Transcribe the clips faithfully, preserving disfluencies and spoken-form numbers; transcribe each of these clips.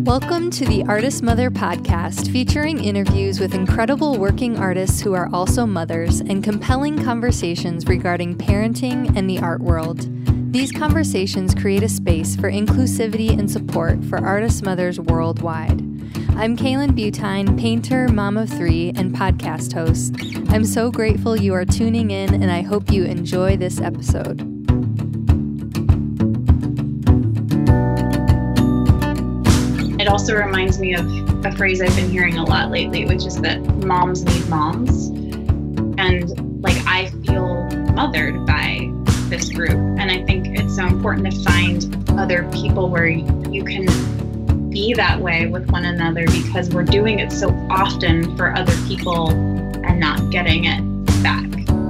Welcome to the Artist Mother podcast, featuring interviews with incredible working artists who are also mothers and compelling conversations regarding parenting and the art world. These conversations create a space for inclusivity and support for artist mothers worldwide. I'm Kaylin Butine, painter, mom of three, and podcast host. I'm so grateful you are tuning in, and I hope you enjoy this episode. It also reminds me of a phrase I've been hearing a lot lately, which is that moms need moms. And like, I feel mothered by this group. And I think it's so important to find other people where you can be that way with one another, because we're doing it so often for other people and not getting it back.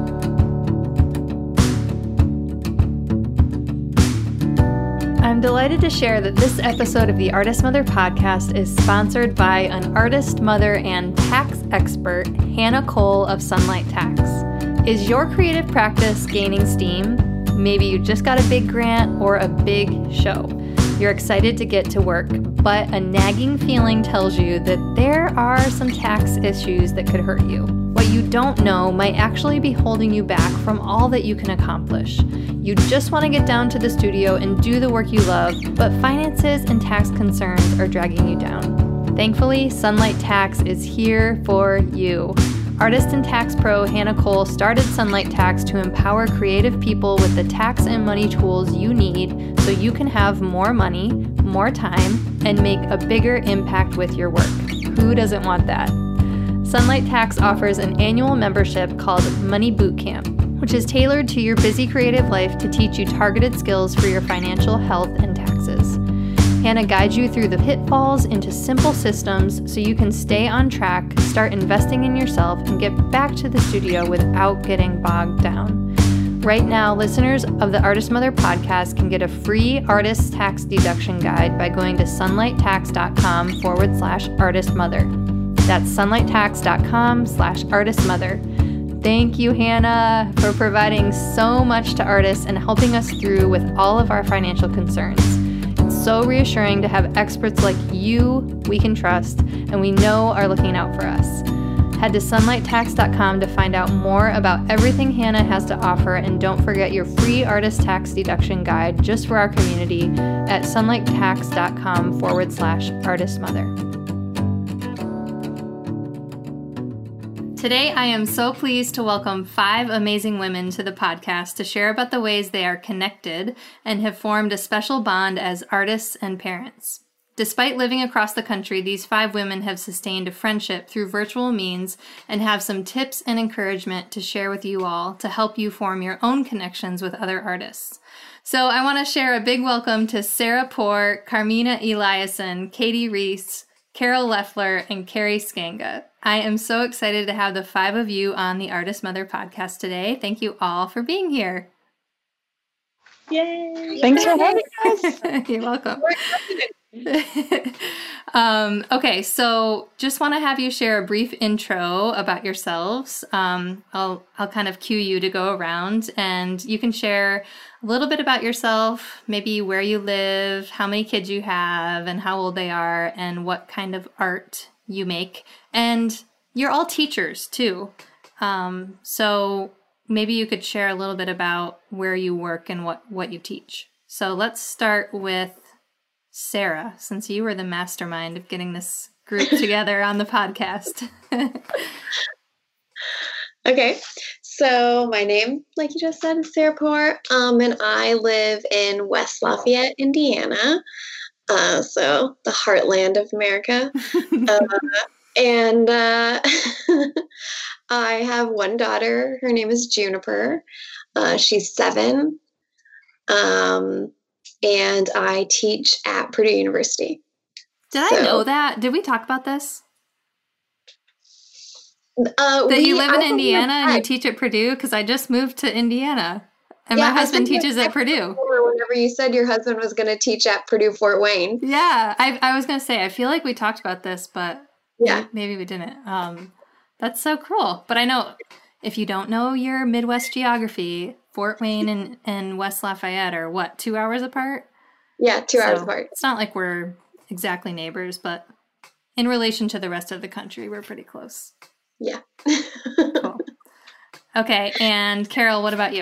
I'm delighted to share that this episode of the Artist Mother podcast is sponsored by an artist, mother, and tax expert, Hannah Cole of Sunlight Tax. Is your creative practice gaining steam? Maybe you just got a big grant or a big show. You're excited to get to work, but a nagging feeling tells you that there are some tax issues that could hurt you. What you don't know might actually be holding you back from all that you can accomplish. You just want to get down to the studio and do the work you love, but finances and tax concerns are dragging you down. Thankfully, Sunlight Tax is here for you. Artist and tax pro Hannah Cole started Sunlight Tax to empower creative people with the tax and money tools you need so you can have more money, more time, and make a bigger impact with your work. Who doesn't want that? Sunlight Tax offers an annual membership called Money Bootcamp, which is tailored to your busy creative life to teach you targeted skills for your financial health and taxes. Hannah guides you through the pitfalls into simple systems so you can stay on track, start investing in yourself, and get back to the studio without getting bogged down. Right now, listeners of the Artist Mother podcast can get a free artist tax deduction guide by going to sunlighttax.com forward slash artist mother. That's sunlighttax.com slash artist mother. Thank you, Hannah, for providing so much to artists and helping us through with all of our financial concerns. It's so reassuring to have experts like you we can trust and we know are looking out for us. Head to sunlight tax dot com to find out more about everything Hannah has to offer, and don't forget your free artist tax deduction guide just for our community at sunlighttax.com forward slash artist mother. Today, I am so pleased to welcome five amazing women to the podcast to share about the ways they are connected and have formed a special bond as artists and parents. Despite living across the country, these five women have sustained a friendship through virtual means and have some tips and encouragement to share with you all to help you form your own connections with other artists. So I want to share a big welcome to Sarah Poor, Carmina Eliasson, Katie Reese, Carol Leffler, and Carrie Skanga. I am so excited to have the five of you on the Artist Mother podcast today. Thank you all for being here. Yay! Thanks for having us. You're welcome. um, okay, so just want to have you share a brief intro about yourselves. Um, I'll I'll kind of cue you to go around, and you can share a little bit about yourself, maybe where you live, how many kids you have, and how old they are, and what kind of art you make. And you're all teachers too. Um, so maybe you could share a little bit about where you work and what, what you teach. So let's start with Sarah, since you were the mastermind of getting this group together on the podcast. Okay, so my name, like you just said, is Sarah Poor, um, and I live in West Lafayette, Indiana, uh, so the heartland of America. uh, and uh, I have one daughter. Her name is Juniper. Uh, she's seven. Um, and I teach at Purdue University. Did so, I know that? Did we talk about this? Uh, that we, you live in I Indiana and you teach at Purdue? Because I just moved to Indiana, and yeah, my husband teaches at Purdue. Whenever you said your husband was going to teach at Purdue Fort Wayne. Yeah, I, I was going to say, I feel like we talked about this, but yeah, maybe, maybe we didn't. Um, that's so cool. But I know, if you don't know your Midwest geography, Fort Wayne and, and West Lafayette are what, two hours apart? Yeah, two so hours apart. It's not like we're exactly neighbors, but in relation to the rest of the country, we're pretty close. Yeah. Cool. Okay, and Carol, what about you?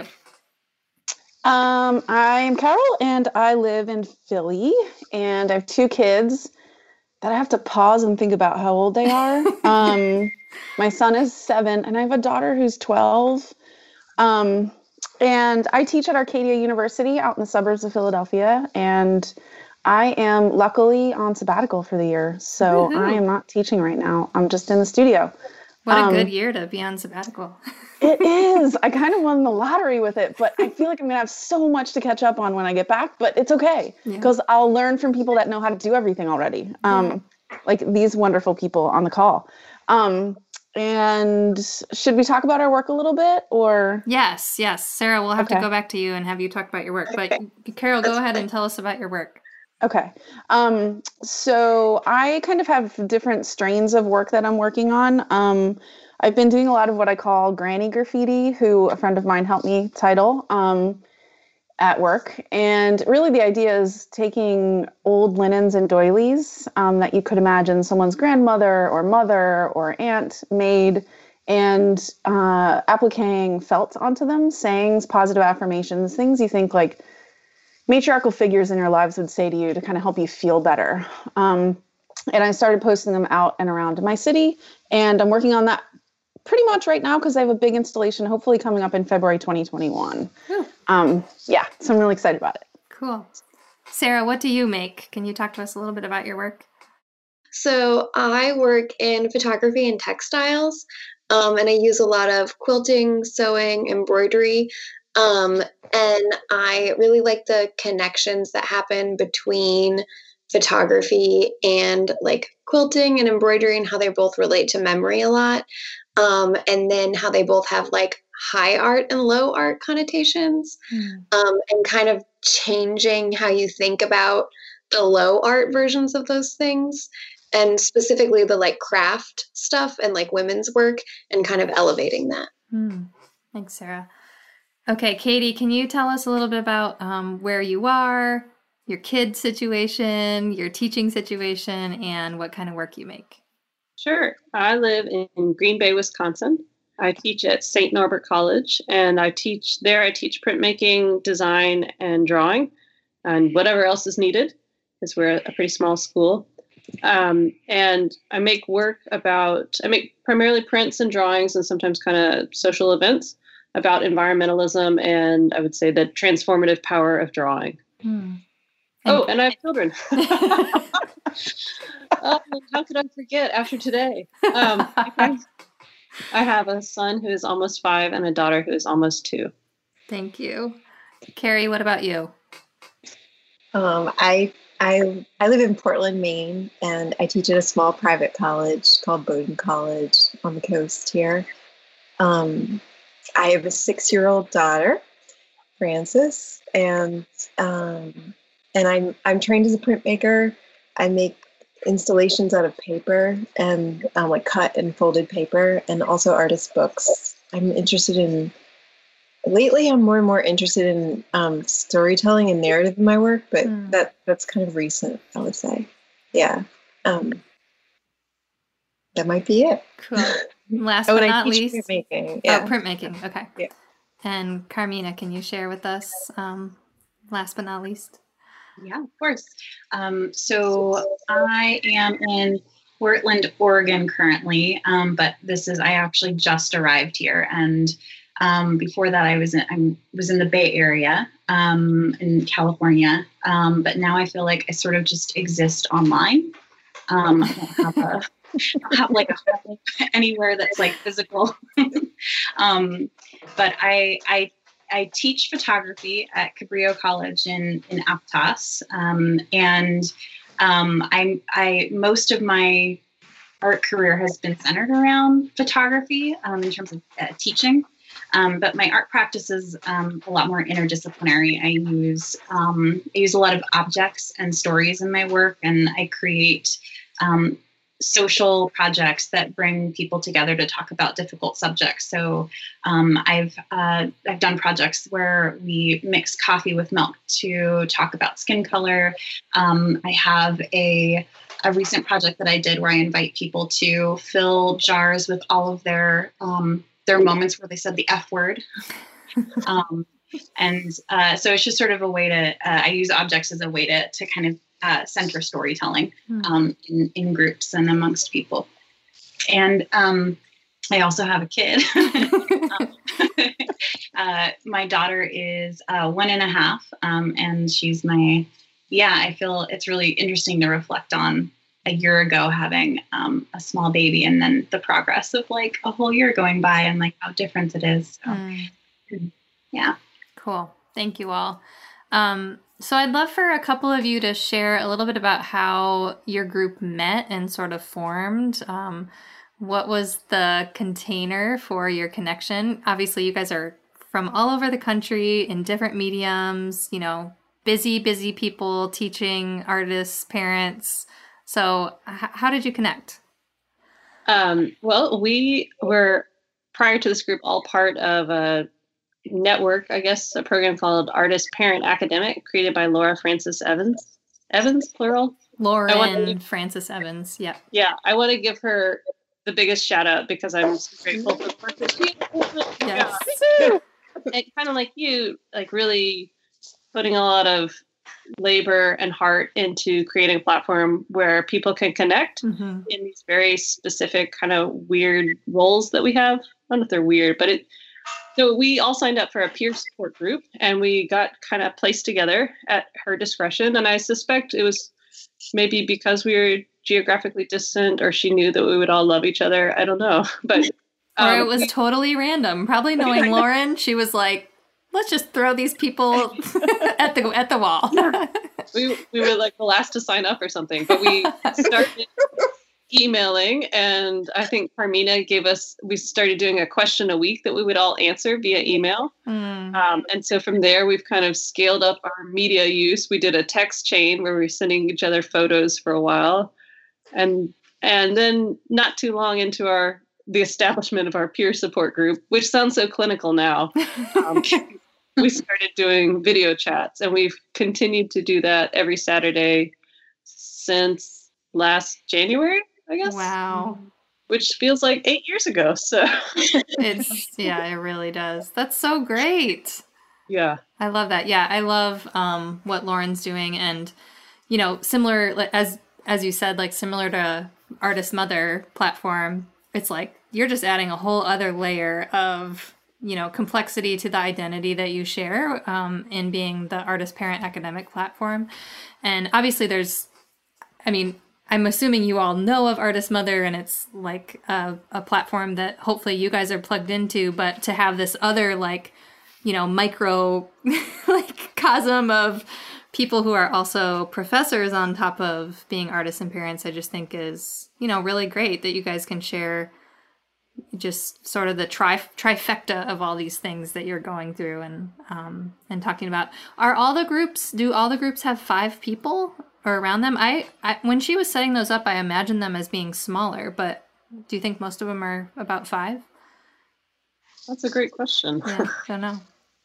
Um, I'm Carol, and I live in Philly, and I have two kids that I have to pause and think about how old they are. Um, my son is seven, and I have a daughter who's twelve. Um, and I teach at Arcadia University out in the suburbs of Philadelphia, and I am luckily on sabbatical for the year, so Woohoo. I am not teaching right now. I'm just in the studio. What a Um, good year to be on sabbatical. It is. I kind of won the lottery with it, but I feel like I'm going to have so much to catch up on when I get back, but it's okay because yeah. I'll learn from people that know how to do everything already. Um, yeah. Like these wonderful people on the call. Um, and should we talk about our work a little bit or? Yes, yes. Sarah, we'll have Okay. to go back to you and have you talk about your work, but Carol, go ahead and tell us about your work. Okay. Um, so I kind of have different strains of work that I'm working on. Um, I've been doing a lot of what I call granny graffiti, who a friend of mine helped me title um, at work. And really the idea is taking old linens and doilies um, that you could imagine someone's grandmother or mother or aunt made and uh, appliquing felt onto them, sayings, positive affirmations, things you think like matriarchal figures in your lives would say to you to kind of help you feel better. Um, and I started posting them out and around my city, and I'm working on that pretty much right now because I have a big installation hopefully coming up in February twenty twenty-one. Um, yeah, so I'm really excited about it. Cool. Sarah, what do you make? Can you talk to us a little bit about your work? So I work in photography and textiles, um, and I use a lot of quilting, sewing, embroidery. Um, and I really like the connections that happen between photography and like quilting and embroidery and how they both relate to memory a lot. Um, and then how they both have like high art and low art connotations, mm. um, and kind of changing how you think about the low art versions of those things. And specifically the like craft stuff and like women's work and kind of elevating that. Mm. Thanks, Sarah. Okay, Katie, can you tell us a little bit about um, where you are, your kid situation, your teaching situation, and what kind of work you make? Sure. I live in Green Bay, Wisconsin. I teach at Saint Norbert College, and I teach there. I teach printmaking, design, and drawing, and whatever else is needed, because we're a pretty small school. Um, and I make work about, I make primarily prints and drawings and sometimes kind of social events about environmentalism and I would say the transformative power of drawing. Hmm. Oh, and I have children. Oh, how could I forget after today? Um, I, I have a son who is almost five and a daughter who is almost two. Thank you. Carrie, what about you? Um, I I I live in Portland, Maine, and I teach at a small private college called Bowdoin College on the coast here. Um, I have a six-year-old daughter, Frances, and um, and I'm I'm trained as a printmaker. I make installations out of paper and um, like cut and folded paper, and also artist books. I'm interested in. Lately, I'm more and more interested in um, storytelling and narrative in my work, but mm. that that's kind of recent, I would say. Yeah, um, that might be it. Cool. Last oh, but and not I teach least, printmaking. Yeah. Oh, printmaking. Okay. Yeah. And Carmina, can you share with us, um, last but not least? Yeah, of course. Um, so I am in Portland, Oregon currently, um, but this is I actually just arrived here, and um, before that I was in I was in the Bay Area um, in California, um, but now I feel like I sort of just exist online. Um, I don't have a have like a home anywhere that's like physical. um, but I, I, I teach photography at Cabrillo College in, in Aptos. Um, and, um, I'm, I, most of my art career has been centered around photography, um, in terms of uh, teaching. Um, but my art practice is, um, a lot more interdisciplinary. I use, um, I use a lot of objects and stories in my work, and I create, um, social projects that bring people together to talk about difficult subjects. So um, I've uh, I've done projects where we mix coffee with milk to talk about skin color. Um, I have a a recent project that I did where I invite people to fill jars with all of their um, their moments where they said the F word. um, and uh, so it's just sort of a way to uh, I use objects as a way to to kind of Uh, center storytelling um, in, in groups and amongst people. And um, I also have a kid. um, uh, my daughter is uh, one and a half, um, and she's my, yeah, I feel it's really interesting to reflect on a year ago having um, a small baby and then the progress of like a whole year going by and like how different it is. So, mm. yeah. Cool. Thank you all. Um, So I'd love for a couple of you to share a little bit about how your group met and sort of formed. Um, what was the container for your connection? Obviously, you guys are from all over the country in different mediums, you know, busy, busy people, teaching, artists, parents. So h- how did you connect? Um, well, we were, prior to this group, all part of a network, I guess, a program called Artist Parent Academic, created by Laura Francis Evans. Evans, plural? Lauren to, Francis Evans, yeah. Yeah, I want to give her the biggest shout out because I'm so grateful for the work that she Yes. yeah. And kind of like you, like really putting a lot of labor and heart into creating a platform where people can connect mm-hmm. in these very specific kind of weird roles that we have. I don't know if they're weird, but it So we all signed up for a peer support group and we got kind of placed together at her discretion. And I suspect it was maybe because we were geographically distant or she knew that we would all love each other. I don't know. But um, Or it was we, totally random. Probably knowing Lauren, she was like, let's just throw these people at the at the wall. we, we were like the last to sign up or something. But we started emailing, and I think Carmina gave us, we started doing a question a week that we would all answer via email. Mm. Um, and so from there, we've kind of scaled up our media use. We did a text chain where we were sending each other photos for a while. And and then not too long into our the establishment of our peer support group, which sounds so clinical now, um, we started doing video chats, and we've continued to do that every Saturday since last January. I guess. Wow. Which feels like eight years ago. So it's, yeah, it really does. That's so great. Yeah. I love that. Yeah. I love um, what Lauren's doing. And, you know, similar, as, as you said, like similar to Artist Mother platform, it's like, you're just adding a whole other layer of, you know, complexity to the identity that you share um, in being the Artist Parent Academic platform. And obviously there's, I mean, I'm assuming you all know of Artist Mother, and it's like a, a platform that hopefully you guys are plugged into, but to have this other like, you know, micro like chasm of people who are also professors on top of being artists and parents, I just think is, you know, really great that you guys can share just sort of the tri- trifecta of all these things that you're going through and um, and talking about. Are all the groups, do all the groups have five people? Or around them? I, I when she was setting those up, I imagined them as being smaller, but do you think most of them are about five? That's a great question. Yeah, don't know.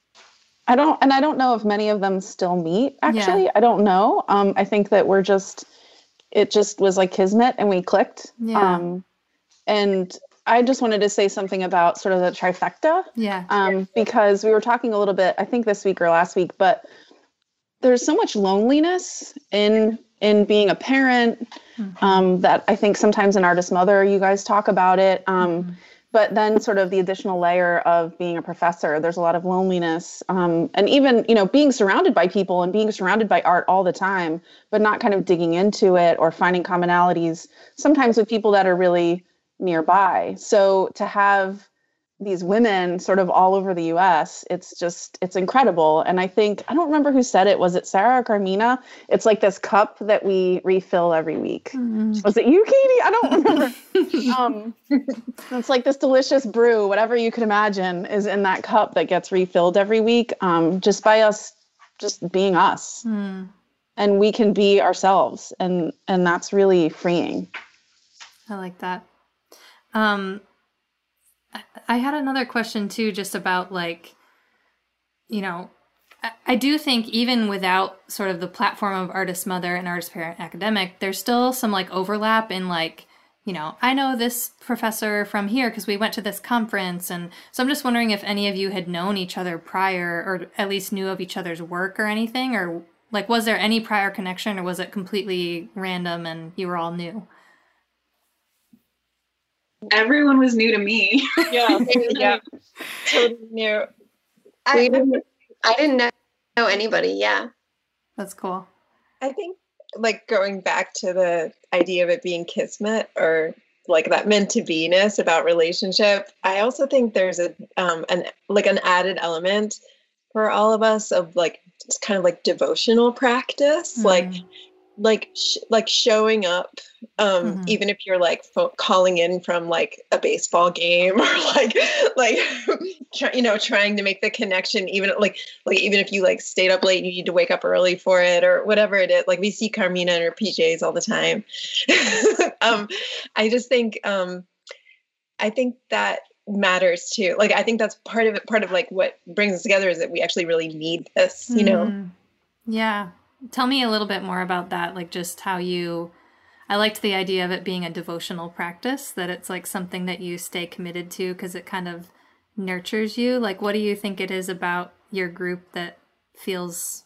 I don't, and I don't know if many of them still meet, actually. Yeah. I don't know. Um, I think that we're just, it just was like kismet and we clicked. Yeah. Um, and I just wanted to say something about sort of the trifecta. Yeah. Um, because we were talking a little bit, I think this week or last week, but there's so much loneliness in in being a parent mm-hmm. um, that I think sometimes in Artist Mother, you guys talk about it. Um, mm-hmm. But then sort of the additional layer of being a professor, there's a lot of loneliness. Um, and even, you know, being surrounded by people and being surrounded by art all the time, but not kind of digging into it or finding commonalities, sometimes with people that are really nearby. So to have these women sort of all over the U S, it's just, it's incredible. And I think, I don't remember who said it. Was it Sarah or Carmina? It's like this cup that we refill every week. Mm-hmm. Was it you, Katie? I don't remember. um, it's like this delicious brew, whatever you could imagine is in that cup that gets refilled every week, um, just by us, just being us. Mm. And we can be ourselves. And, and that's really freeing. I like that. Um, I, I had another question too, just about like, you know, I, I do think even without sort of the platform of Artist Mother and Artist Parent Academic, there's still some like overlap in like, you know, I know this professor from here because we went to this conference. And so I'm just wondering if any of you had known each other prior, or at least knew of each other's work or anything, or like, was there any prior connection, or was it completely random and you were all new? Everyone was new to me. Yeah. Yeah. Totally new. We I, didn't, I didn't know, know anybody. Yeah. That's cool. I think like going back to the idea of it being kismet, or like that meant to be-ness about relationship, I also think there's a um an like an added element for all of us of like it's kind of like devotional practice, mm. like like sh- like showing up um mm-hmm. even if you're like fo- calling in from like a baseball game, or like like try, you know trying to make the connection, even like like even if you like stayed up late, you need to wake up early for it, or whatever it is. Like we see Carmina in her P Js all the time. um I just think um I think that matters too. Like I think that's part of it. Part of like what brings us together is that we actually really need this, you know. Mm. Yeah. Tell me a little bit more about that, like just how you, I liked the idea of it being a devotional practice, that it's like something that you stay committed to because it kind of nurtures you. Like, what do you think it is about your group that feels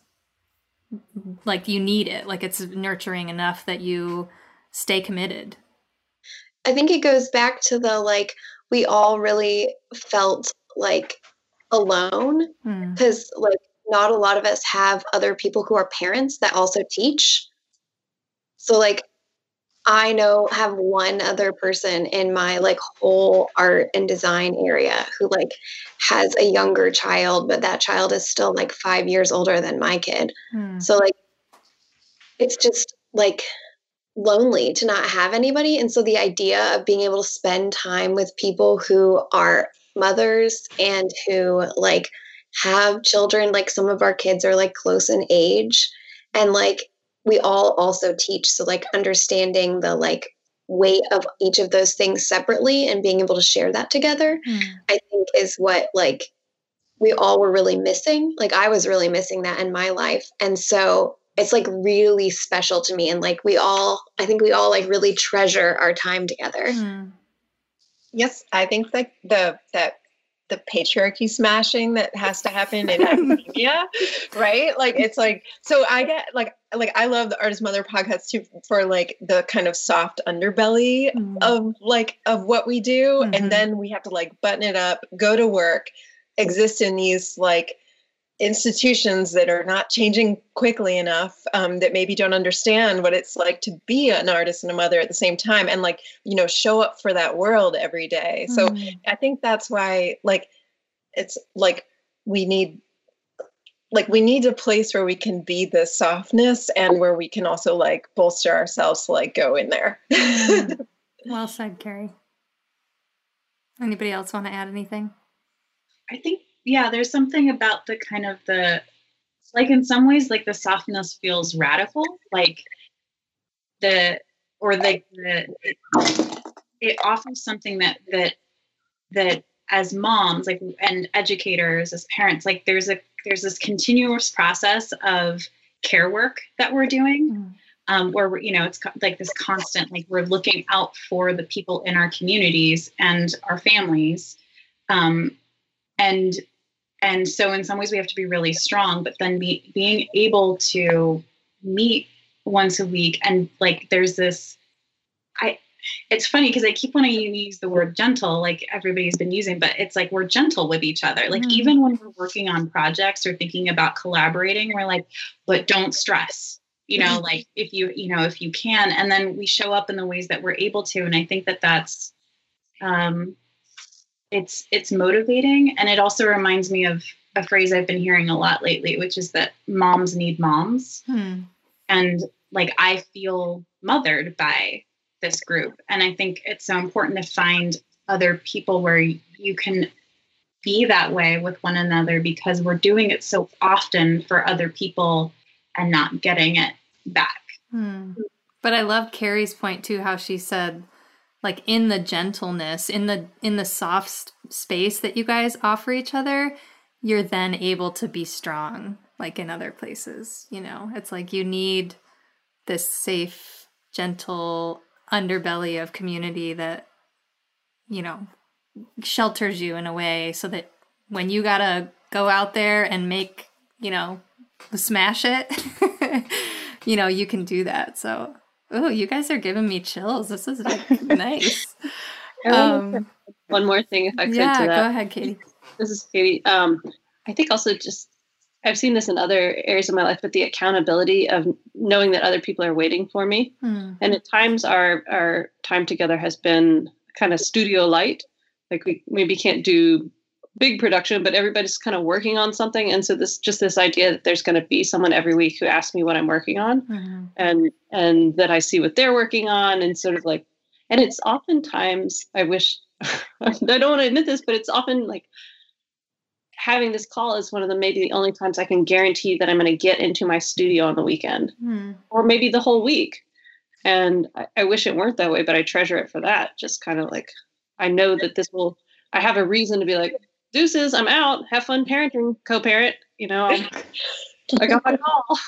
like you need it, like it's nurturing enough that you stay committed? I think it goes back to the, like, we all really felt like alone because mm. like, not a lot of us have other people who are parents that also teach. So like I know have one other person in my like whole art and design area who like has a younger child, but that child is still like five years older than my kid. Hmm. So like it's just like lonely to not have anybody. And so the idea of being able to spend time with people who are mothers and who like have children, like some of our kids are like close in age, and like we all also teach, so like understanding the like weight of each of those things separately and being able to share that together, mm. I think is what like we all were really missing. Like I was really missing that in my life, and so it's like really special to me, and like we all I think we all like really treasure our time together. Mm. Yes, I think like the that the patriarchy smashing that has to happen in academia, right? Like, it's like, so I get like, like, I love the Artist Mother podcast too, for like the kind of soft underbelly mm. of like, of what we do. Mm-hmm. And then we have to like button it up, go to work, exist in these like institutions that are not changing quickly enough, um, that maybe don't understand what it's like to be an artist and a mother at the same time, and like, you know, show up for that world every day. Mm. So I think that's why, like, it's like we need, like, we need a place where we can be the softness and where we can also like bolster ourselves to like go in there. Mm. Well said, Carrie. Anybody else want to add anything? I think, yeah, there's something about the kind of the, like in some ways, like the softness feels radical, like the, or the, the it, it offers something that, that, that as moms, like, and educators, as parents, like there's a, there's this continuous process of care work that we're doing, mm. um, where we're, you know, it's co- like this constant, like we're looking out for the people in our communities and our families. Um, and, And so in some ways we have to be really strong, but then be, being able to meet once a week. And like, there's this, I, it's funny because I keep wanting to use the word gentle, like everybody's been using, but it's like, we're gentle with each other. Like, mm. even when we're working on projects or thinking about collaborating, we're like, but don't stress, you know, like if you, you know, if you can, and then we show up in the ways that we're able to. And I think that that's, um, it's, it's motivating. And it also reminds me of a phrase I've been hearing a lot lately, which is that moms need moms. Hmm. And like, I feel mothered by this group. And I think it's so important to find other people where you can be that way with one another, because we're doing it so often for other people and not getting it back. Hmm. But I love Carrie's point too, how she said, like in the gentleness, in the in the soft space that you guys offer each other, you're then able to be strong, like in other places, you know? It's like you need this safe, gentle underbelly of community that, you know, shelters you in a way so that when you gotta go out there and make, you know, smash it, you know, you can do that. So, oh, you guys are giving me chills. This is like nice. Um, one more thing, if I could, yeah, to that. Go ahead, Katie. This is Katie. Um, I think also just, I've seen this in other areas of my life, but the accountability of knowing that other people are waiting for me. Mm. And at times our, our time together has been kind of studio light. Like we maybe can't do big production, but everybody's kind of working on something. And so this, just this idea that there's going to be someone every week who asks me what I'm working on, mm-hmm. and, and that I see what they're working on, and sort of like, and it's oftentimes, I wish, I don't want to admit this, but it's often like having this call is one of the, maybe the only times I can guarantee that I'm going to get into my studio on the weekend, mm. or maybe the whole week. And I, I wish it weren't that way, but I treasure it for that. Just kind of like, I know that this will, I have a reason to be like, deuces, I'm out. Have fun parenting, co-parent. You know, I'm, I got my call.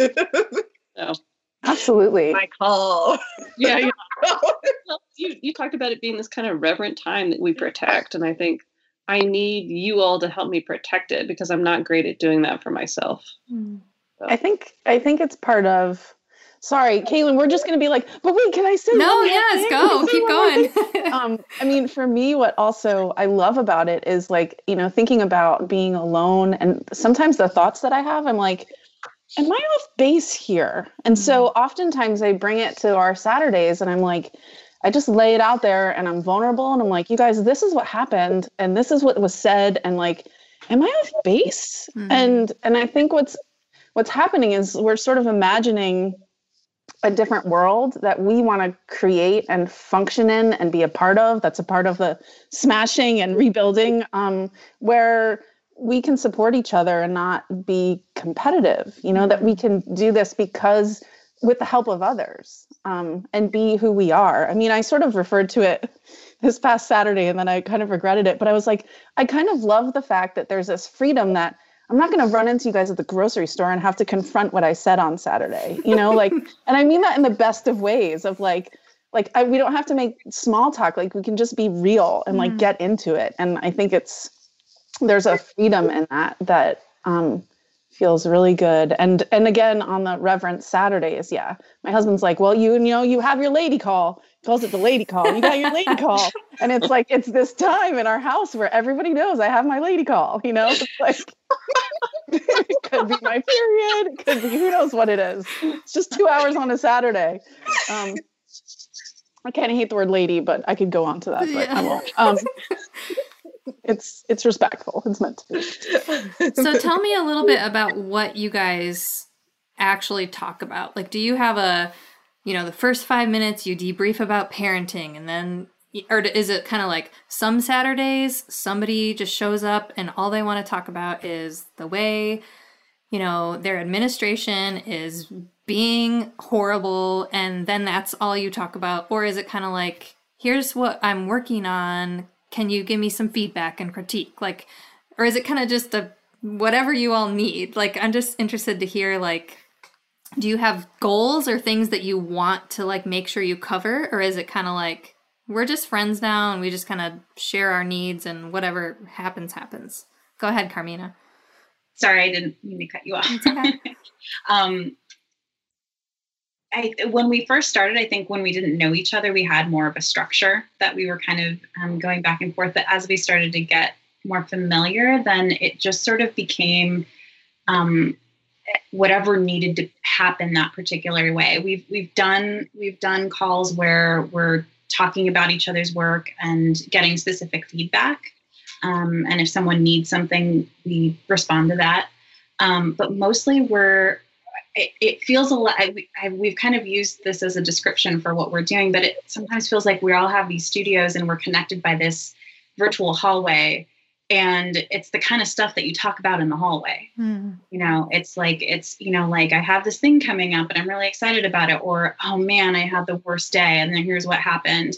So. Absolutely. My call. Yeah. yeah. Well, you, you talked about it being this kind of reverent time that we protect. And I think I need you all to help me protect it, because I'm not great at doing that for myself. So. I think, I think it's part of, sorry, Caitlin, we're just going to be like, but wait, can I say No, one yes, thing? go, keep going. um, I mean, for me, what also I love about it is like, you know, thinking about being alone, and sometimes the thoughts that I have, I'm like, am I off base here? And mm-hmm. so oftentimes I bring it to our Saturdays and I'm like, I just lay it out there and I'm vulnerable and I'm like, you guys, this is what happened and this is what was said. And like, am I off base? Mm-hmm. And, and I think what's, what's happening is we're sort of imagining a different world that we want to create and function in and be a part of. That's a part of the smashing and rebuilding, um, where we can support each other and not be competitive, you know, that we can do this because with the help of others, um, and be who we are. I mean, I sort of referred to it this past Saturday and then I kind of regretted it, but I was like, I kind of love the fact that there's this freedom that I'm not going to run into you guys at the grocery store and have to confront what I said on Saturday, you know, like, and I mean that in the best of ways of like, like I, we don't have to make small talk. Like we can just be real and like, mm. get into it. And I think it's, there's a freedom in that, that, um, feels really good. And, and again, on the Reverend Saturdays, yeah, my husband's like, well, you, you know, you have your lady call. He calls it the lady call. You got your lady call. And it's like, it's this time in our house where everybody knows I have my lady call, you know, it's like, it could be my period. It could be, who knows what it is. It's just two hours on a Saturday. Um, I kind of hate the word lady, but I could go on to that, but yeah. I won't. Um, it's, it's respectful. It's meant to be. So tell me a little bit about what you guys actually talk about. Like, do you have a, you know, the first five minutes you debrief about parenting, and then, or is it kind of like some Saturdays somebody just shows up and all they want to talk about is the way, you know, their administration is being horrible, and then that's all you talk about? Or is it kind of like, here's what I'm working on, can you give me some feedback and critique? Like, or is it kind of just a whatever you all need? Like, I'm just interested to hear, like, do you have goals or things that you want to like make sure you cover? Or is it kind of like, we're just friends now and we just kind of share our needs and whatever happens, happens? Go ahead, Carmina. Sorry, I didn't mean to cut you off. It's okay. um, I, when we first started, I think when we didn't know each other, we had more of a structure that we were kind of um, going back and forth. But as we started to get more familiar, then it just sort of became um, whatever needed to happen that particular way. We've we've done we've done calls where we're talking about each other's work and getting specific feedback. Um, and if someone needs something, we respond to that. Um, but mostly we're It, it feels a lot, I, I, we've kind of used this as a description for what we're doing, but it sometimes feels like we all have these studios and we're connected by this virtual hallway. And it's the kind of stuff that you talk about in the hallway. Mm. You know, it's like, it's, you know, like I have this thing coming up and I'm really excited about it. Or, oh man, I had the worst day and then here's what happened.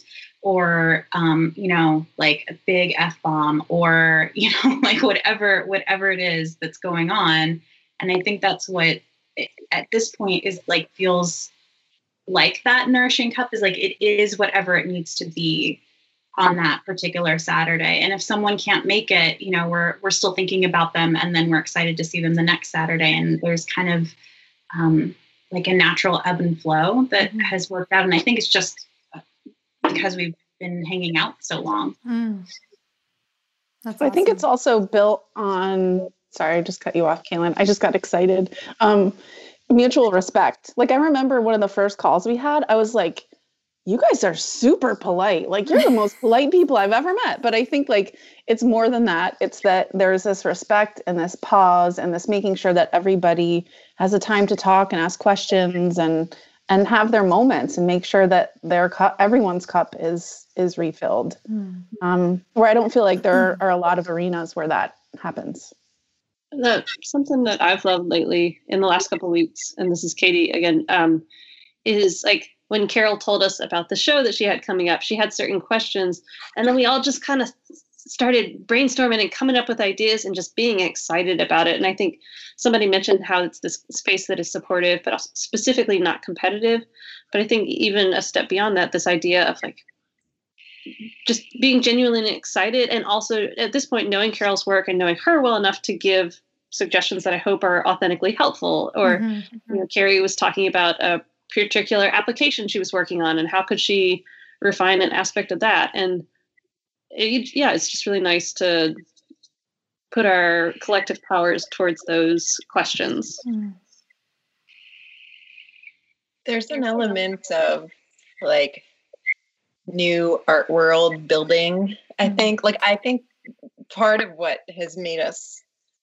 or, um, you know, like a big F-bomb, or, you know, like whatever, whatever it is that's going on. And I think that's what it, at this point is like, feels like that nourishing cup is like, it is whatever it needs to be on that particular Saturday. And if someone can't make it, you know, we're, we're still thinking about them, and then we're excited to see them the next Saturday. And there's kind of um, like a natural ebb and flow that mm-hmm. has worked out. And I think it's just because we've been hanging out so long. Mm. That's I awesome. think it's also built on, sorry, I just cut you off, Kaylin. I just got excited. Um, mutual respect. Like, I remember one of the first calls we had, I was like, you guys are super polite. Like, you're the most polite people I've ever met. But I think like it's more than that. It's that there's this respect and this pause and this making sure that everybody has a time to talk and ask questions and and have their moments and make sure that their cup, everyone's cup is is refilled. Mm. Um, where I don't feel like there are a lot of arenas where that happens. That something that I've loved lately in the last couple of weeks, and this is Katie again, um, is like, when Carol told us about the show that she had coming up, she had certain questions, and then we all just kind of started brainstorming and coming up with ideas and just being excited about it. And I think somebody mentioned how it's this space that is supportive, but also specifically not competitive. But I think even a step beyond that, this idea of like just being genuinely excited, and also at this point, knowing Carol's work and knowing her well enough to give suggestions that I hope are authentically helpful. Or, mm-hmm. you know, Carrie was talking about a particular application she was working on, and how could she refine an aspect of that. And it, yeah, it's just really nice to put our collective powers towards those questions. There's an element of like new art world building, I think. Like, I think part of what has made us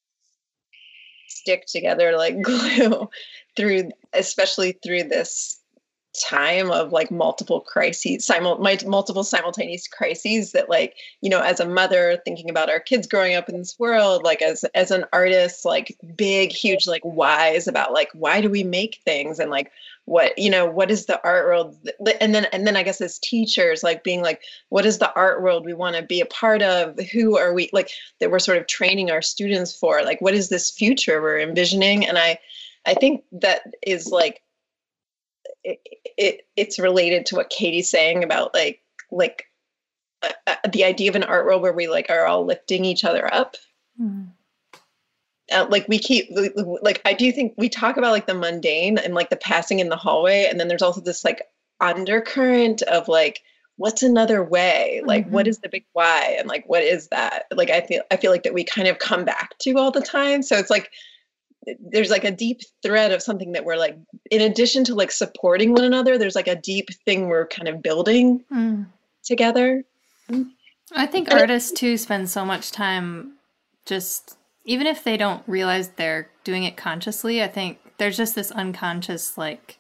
stick together like glue through, especially through this time of like multiple crises, simul- multiple simultaneous crises, that like, you know, as a mother thinking about our kids growing up in this world, like as as an artist, like big, huge, like whys about like, why do we make things, and like what, you know, what is the art world, and then and then I guess as teachers, like being like, what is the art world we want to be a part of, who are we, like that we're sort of training our students for, like what is this future we're envisioning. And I I think that is like, It, it it's related to what Katie's saying about like like uh, uh, the idea of an art world where we like are all lifting each other up. Mm. Uh, like we keep like I do think we talk about like the mundane and like the passing in the hallway, and then there's also this like undercurrent of like, what's another way? Like, mm-hmm. what is the big why? And like, what is that? Like, I feel I feel like that we kind of come back to all the time. So it's like, there's like a deep thread of something that we're like, in addition to like supporting one another, there's like a deep thing we're kind of building mm. together. I think and artists too spend so much time just, even if they don't realize they're doing it consciously, I think there's just this unconscious, like,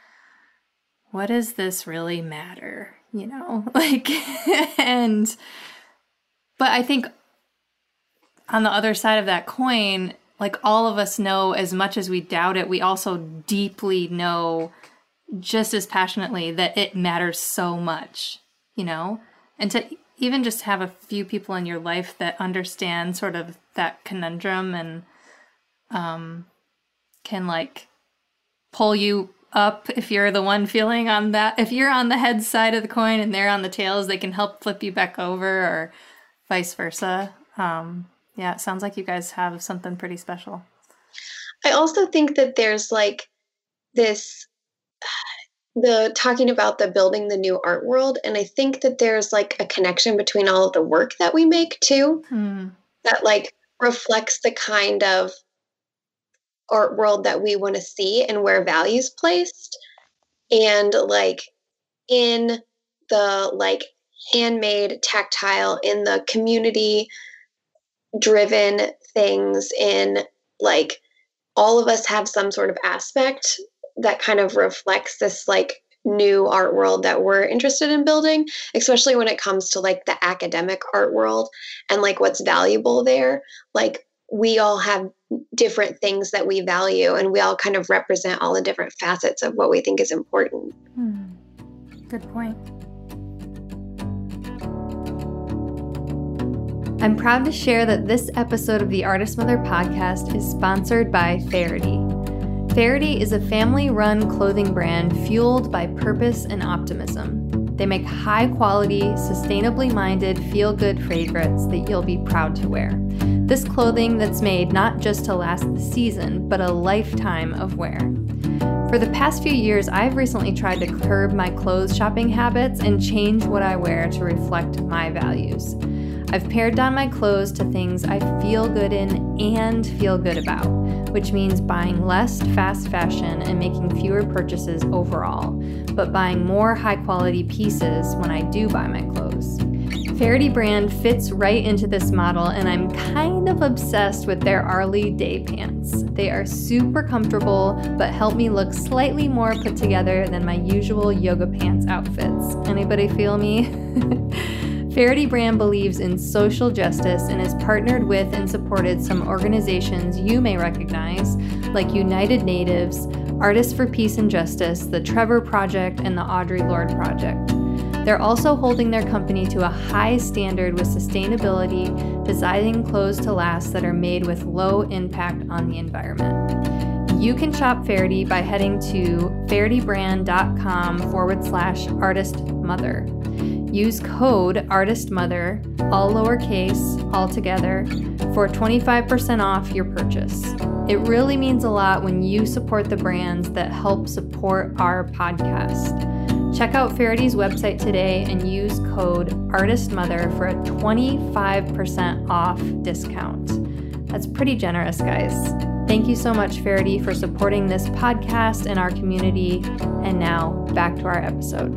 what does this really matter? You know, like, and, but I think on the other side of that coin, like all of us know, as much as we doubt it, we also deeply know just as passionately that it matters so much, you know? And to even just have a few people in your life that understand sort of that conundrum and um, can like pull you up if you're the one feeling on that. If you're on the head side of the coin and they're on the tails, they can help flip you back over, or vice versa. Um, Yeah, it sounds like you guys have something pretty special. I also think that there's like this, the talking about the building the new art world. And I think that there's like a connection between all of the work that we make too, hmm. that like reflects the kind of art world that we want to see and where value's placed. And like in the like handmade, tactile, in the community driven things, in like all of us have some sort of aspect that kind of reflects this like new art world that we're interested in building, especially when it comes to like the academic art world and like what's valuable there. Like we all have different things that we value, and we all kind of represent all the different facets of what we think is important. Hmm. Good point. I'm proud to share that this episode of the Artist Mother podcast is sponsored by Faherty. Faherty is a family-run clothing brand fueled by purpose and optimism. They make high-quality, sustainably minded, feel-good favorites that you'll be proud to wear. This clothing that's made not just to last the season, but a lifetime of wear. For the past few years, I've recently tried to curb my clothes shopping habits and change what I wear to reflect my values. I've pared down my clothes to things I feel good in and feel good about, which means buying less fast fashion and making fewer purchases overall, but buying more high-quality pieces when I do buy my clothes. Faherty brand fits right into this model, and I'm kind of obsessed with their Arlie Day pants. They are super comfortable, but help me look slightly more put together than my usual yoga pants outfits. Anybody feel me? Faherty brand believes in social justice and has partnered with and supported some organizations you may recognize, like United Natives, Artists for Peace and Justice, the Trevor Project, and the Audre Lorde Project. They're also holding their company to a high standard with sustainability, designing clothes to last that are made with low impact on the environment. You can shop Faherty by heading to fahertybrand.com forward slash artistmother. Use code ARTISTMOTHER, all lowercase, all together, for twenty-five percent off your purchase. It really means a lot when you support the brands that help support our podcast. Check out Faherty's website today and use code ARTISTMOTHER for a twenty-five percent off discount. That's pretty generous, guys. Thank you so much, Faherty, for supporting this podcast and our community. And now, back to our episode.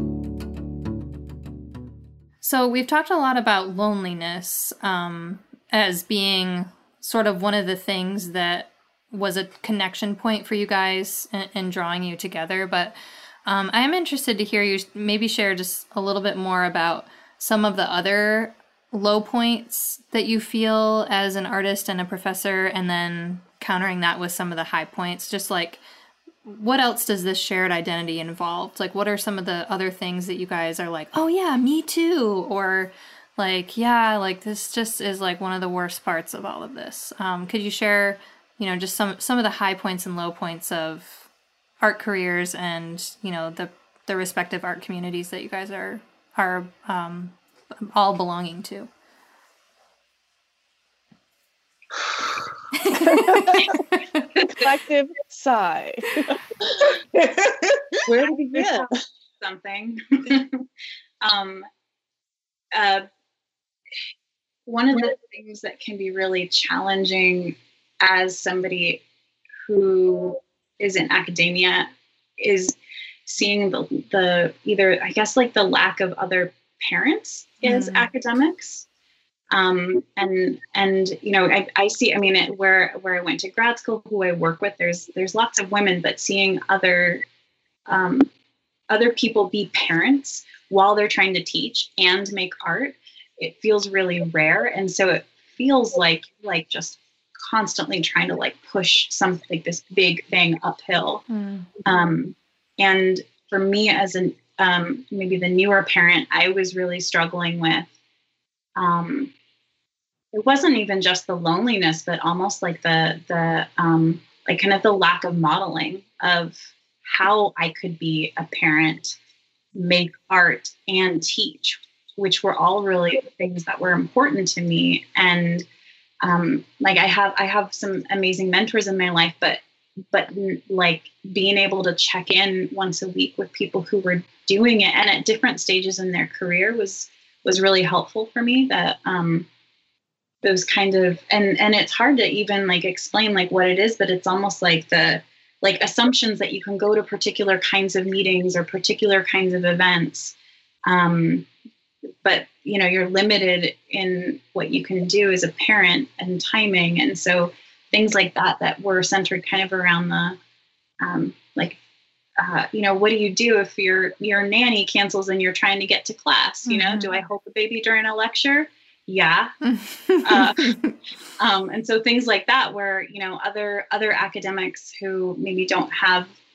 So we've talked a lot about loneliness um, as being sort of one of the things that was a connection point for you guys in, in drawing you together. But um, I am interested to hear you maybe share just a little bit more about some of the other low points that you feel as an artist and a professor, and then countering that with some of the high points. Just like, what else does this shared identity involve? Like, what are some of the other things that you guys are like, oh yeah, me too? Or like, yeah, like this just is like one of the worst parts of all of this. Um, could you share, you know, just some, some of the high points and low points of art careers and, you know, the, the respective art communities that you guys are, are um, all belonging to? Collective sigh. Where do we begin? Something. um, uh, one of the things that can be really challenging as somebody who is in academia is seeing the the either I guess like the lack of other parents as mm. academics. Um, and, and, you know, I, I see, I mean, it, where, where I went to grad school, who I work with, there's, there's lots of women, but seeing other, um, other people be parents while they're trying to teach and make art, it feels really rare. And so it feels like, like just constantly trying to like push something like this big thing uphill. Mm. Um, and for me as an, um, maybe the newer parent, I was really struggling with, um, it wasn't even just the loneliness, but almost like the, the, um, like kind of the lack of modeling of how I could be a parent, make art and teach, which were all really things that were important to me. And, um, like I have, I have some amazing mentors in my life, but, but like being able to check in once a week with people who were doing it and at different stages in their career was, was really helpful for me. That, um, those kind of, and, and it's hard to even like explain like what it is, but it's almost like the, like assumptions that you can go to particular kinds of meetings or particular kinds of events. Um, but you know, you're limited in what you can do as a parent and timing. And so things like that, that were centered kind of around the, um, like, uh, you know, what do you do if your, your nanny cancels and you're trying to get to class? You know, mm-hmm. do I hold the baby during a lecture? Yeah. uh, um, and so things like that, where, you know, other, other academics who maybe don't have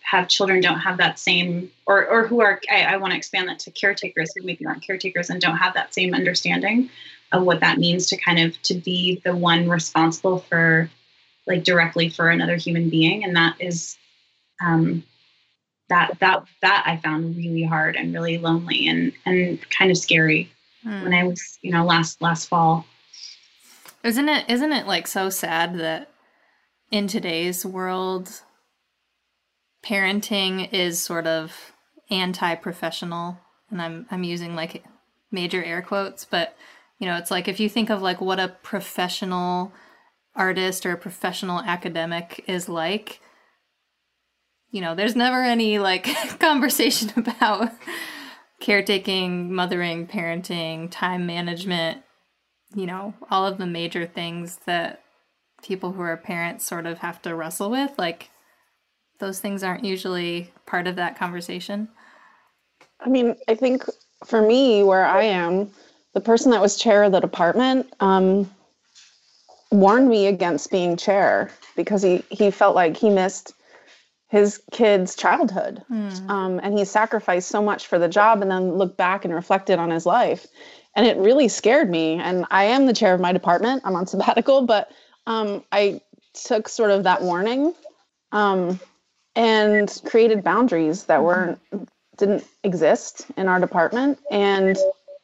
have children don't have that same, or, or who are, I, I want to expand that to caretakers who maybe aren't caretakers and don't have that same understanding of what that means to kind of, to be the one responsible for, like, directly for another human being. And that is, um, that, that, that I found really hard and really lonely and, and kind of scary mm. when I was, you know, last, last fall. Isn't it, isn't it like so sad that in today's world, parenting is sort of anti-professional, and I'm I'm using like major air quotes, but you know, it's like if you think of like what a professional artist or a professional academic is like, you know, there's never any like conversation about caretaking, mothering, parenting, time management, you know, all of the major things that people who are parents sort of have to wrestle with. Like, those things aren't usually part of that conversation. I mean, I think for me, where I am, the person that was chair of the department um, warned me against being chair because he, he felt like he missed his kid's childhood. Mm. Um, and he sacrificed so much for the job and then looked back and reflected on his life. And it really scared me. And I am the chair of my department. I'm on sabbatical, but um, I took sort of that warning um, and created boundaries that weren't, didn't exist in our department. And,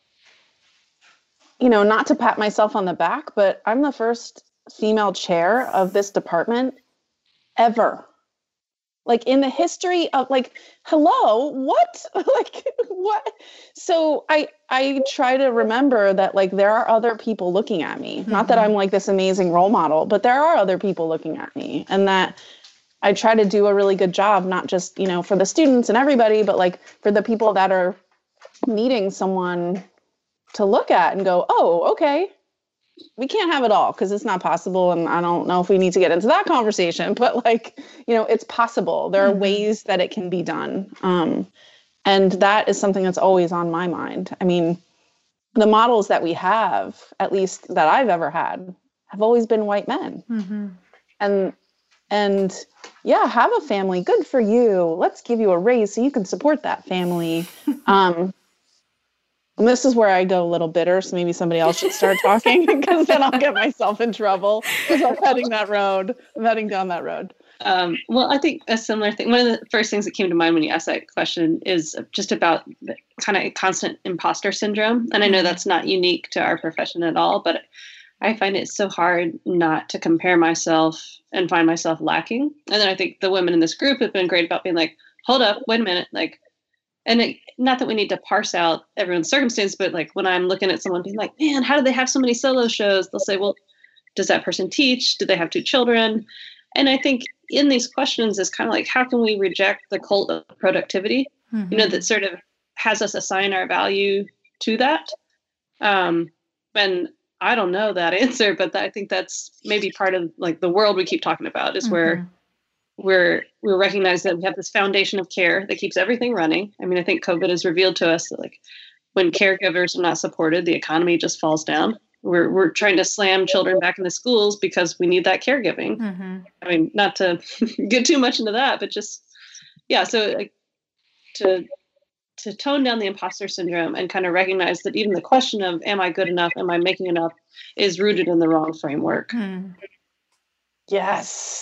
you know, not to pat myself on the back, but I'm the first female chair of this department ever. Like, in the history of, like, hello, what? Like, what? So I I try to remember that, like, there are other people looking at me. Mm-hmm. Not that I'm, like, this amazing role model, but there are other people looking at me. And that I try to do a really good job, not just, you know, for the students and everybody, but, like, for the people that are needing someone to look at and go, oh, okay. We can't have it all because it's not possible. And I don't know if we need to get into that conversation, but, like, you know, it's possible. There are mm-hmm. ways that it can be done. Um, and that is something that's always on my mind. I mean, the models that we have, at least that I've ever had, have always been white men. Mm-hmm. And, and yeah, have a family. Good for you. Let's give you a raise so you can support that family. Um, And this is where I go a little bitter, so maybe somebody else should start talking because then I'll get myself in trouble because I'm heading that road. I'm heading down that road. Um, well, I think a similar thing. One of the first things that came to mind when you asked that question is just about the kind of constant imposter syndrome. And I know that's not unique to our profession at all, but I find it so hard not to compare myself and find myself lacking. And then I think the women in this group have been great about being like, hold up, wait a minute, like, and it, not that we need to parse out everyone's circumstance, but, like, when I'm looking at someone being like, man, how do they have so many solo shows? They'll say, well, does that person teach? Do they have two children? And I think in these questions is kind of like, how can we reject the cult of productivity, mm-hmm. you know, that sort of has us assign our value to that? Um, and I don't know that answer, but I think that's maybe part of, like, the world we keep talking about is mm-hmm. where We're we recognize that we have this foundation of care that keeps everything running. I mean, I think COVID has revealed to us that, like, when caregivers are not supported, the economy just falls down. We're we're trying to slam children back into schools because we need that caregiving. Mm-hmm. I mean, not to get too much into that, but just yeah. So like, to to tone down the imposter syndrome and kind of recognize that even the question of am I good enough, am I making enough, is rooted in the wrong framework. Mm. Yes.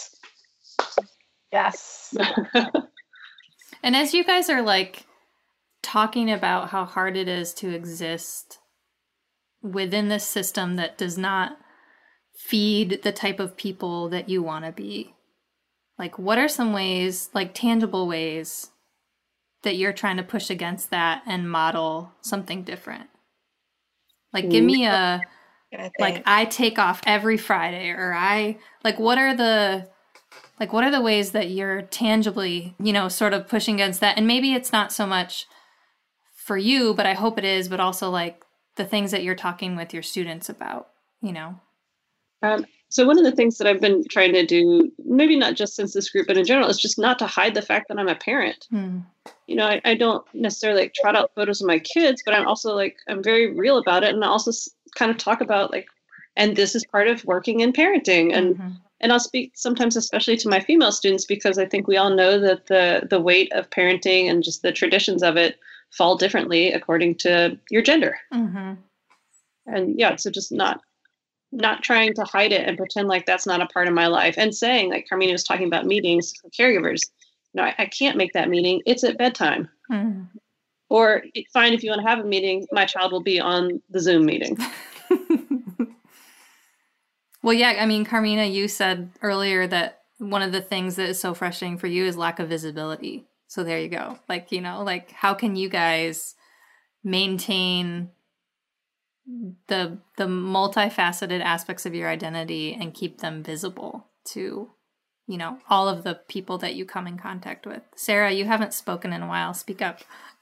Yes. And as you guys are, like, talking about how hard it is to exist within this system that does not feed the type of people that you want to be, like, what are some ways, like, tangible ways that you're trying to push against that and model something different? Like, give me a, I like, I take off every Friday, or I, like, what are the... Like, what are the ways that you're tangibly, you know, sort of pushing against that? And maybe it's not so much for you, but I hope it is, but also, like, the things that you're talking with your students about, you know? Um, so one of the things that I've been trying to do, maybe not just since this group, but in general, is just not to hide the fact that I'm a parent. Hmm. You know, I, I don't necessarily, like, trot out photos of my kids, but I'm also, like, I'm very real about it. And I also kind of talk about, like, and this is part of working and parenting. And, mm-hmm. and I'll speak sometimes, especially to my female students, because I think we all know that the the weight of parenting and just the traditions of it fall differently according to your gender. Mm-hmm. And yeah, so just not not trying to hide it and pretend like that's not a part of my life, and saying, like Carmina was talking about meetings for caregivers, no, I, I can't make that meeting. It's at bedtime. Mm-hmm. Or it's fine if you want to have a meeting, my child will be on the Zoom meeting. Well, yeah, I mean, Carmina, you said earlier that one of the things that is so frustrating for you is lack of visibility. So there you go. Like, you know, like how can you guys maintain the the multifaceted aspects of your identity and keep them visible to, you know, all of the people that you come in contact with? Sarah, you haven't spoken in a while. Speak up.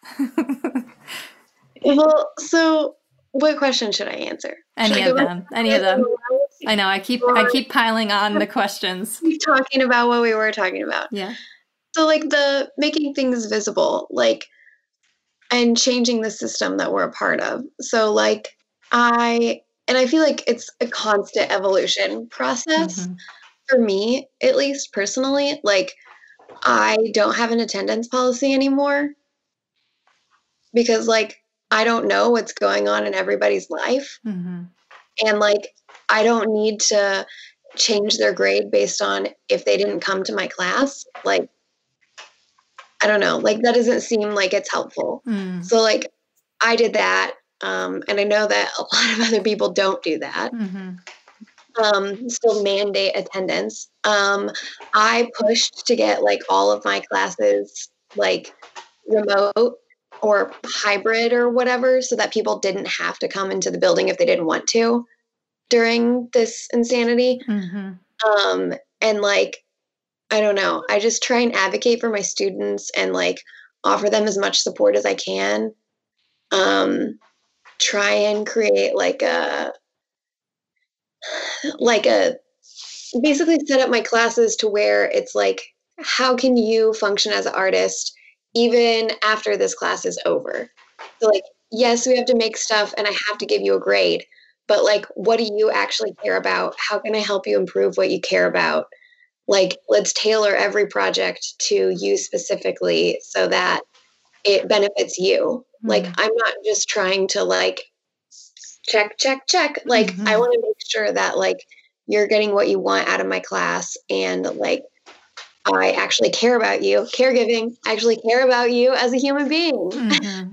Well, so what question should I answer? Any Should I of go them. back? Any of them. I know. I keep I keep piling on the questions. Keep talking about what we were talking about. Yeah. So like the making things visible, like, and changing the system that we're a part of. So like I, and I feel like it's a constant evolution process. Mm-hmm. For me, at least personally. Like I don't have an attendance policy anymore because like I don't know what's going on in everybody's life. Mm-hmm. And like I don't need to change their grade based on if they didn't come to my class. Like I don't know, like that doesn't seem like it's helpful. Mm. So like I did that. Um, and I know that a lot of other people don't do that. Mm-hmm. Um, still mandate attendance. Um, I pushed to get like all of my classes like remote or hybrid or whatever so that people didn't have to come into the building if they didn't want to during this insanity. Mm-hmm. Um, and like, I don't know, I just try and advocate for my students and like offer them as much support as I can. Um, try and create like a, like a, basically set up my classes to where it's like, how can you function as an artist even after this class is over? So like, yes, we have to make stuff and I have to give you a grade, but like, what do you actually care about? How can I help you improve what you care about? Like, let's tailor every project to you specifically so that it benefits you. Mm-hmm. Like, I'm not just trying to like, check, check, check. Like, mm-hmm. I want to make sure that like, you're getting what you want out of my class. And like, I actually care about you. Caregiving, I actually care about you as a human being. Mm-hmm.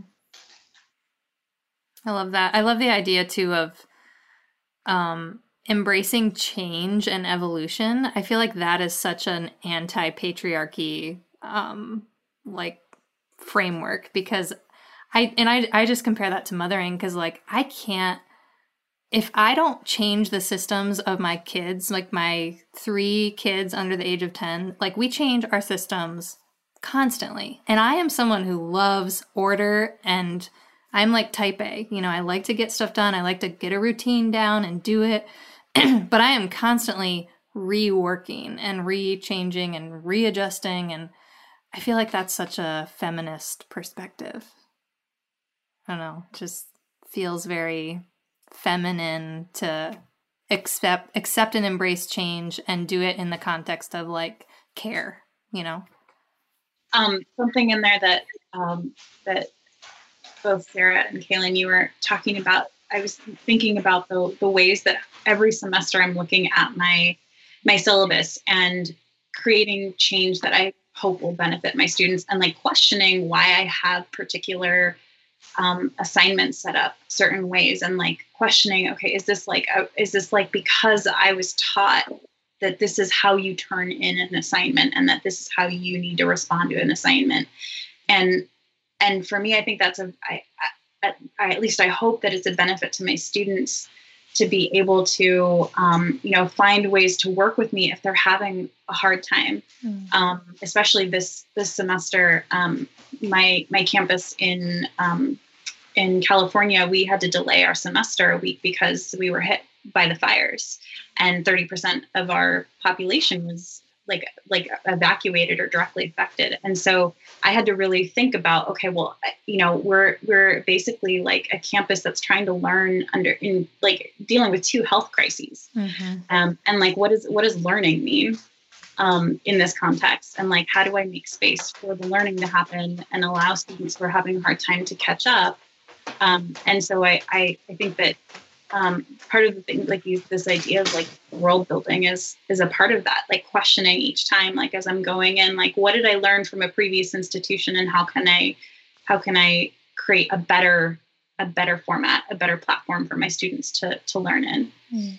I love that. I love the idea too of um, embracing change and evolution. I feel like that is such an anti-patriarchy um, like framework because I, and I, I just compare that to mothering because like I can't, if I don't change the systems of my kids, like my three kids under the age of ten, like we change our systems constantly. And I am someone who loves order and I'm like type A, you know, I like to get stuff done. I like to get a routine down and do it. But I am constantly reworking and re-changing and readjusting. And I feel like that's such a feminist perspective. I don't know, just feels very feminine to accept accept and embrace change and do it in the context of like care, you know. Um, something in there that um, that both Sarah and Kaylin, you were talking about. I was thinking about the the ways that every semester I'm looking at my my syllabus and creating change that I hope will benefit my students, and like questioning why I have particular um, assignments set up certain ways, and like questioning, okay, is this like a, is this like because I was taught that this is how you turn in an assignment and that this is how you need to respond to an assignment, and and for me, I think that's a I, I, I at least I hope that it's a benefit to my students to be able to, um, you know, find ways to work with me if they're having a hard time. Mm. Um, especially this this semester, um, my my campus in um, in California, we had to delay our semester a week because we were hit by the fires, and thirty percent of our population was like, like evacuated or directly affected. And so I had to really think about, okay, well, you know, we're, we're basically like a campus that's trying to learn under in like dealing with two health crises. Mm-hmm. Um, and like, what is, what does learning mean um, in this context? And like, how do I make space for the learning to happen and allow students who are having a hard time to catch up? Um, and so I, I, I think that Um, part of the thing, like you, this idea of like world building is, is a part of that, like questioning each time, like as I'm going in, like, what did I learn from a previous institution and how can I, how can I create a better, a better format, a better platform for my students to, to learn in. Mm.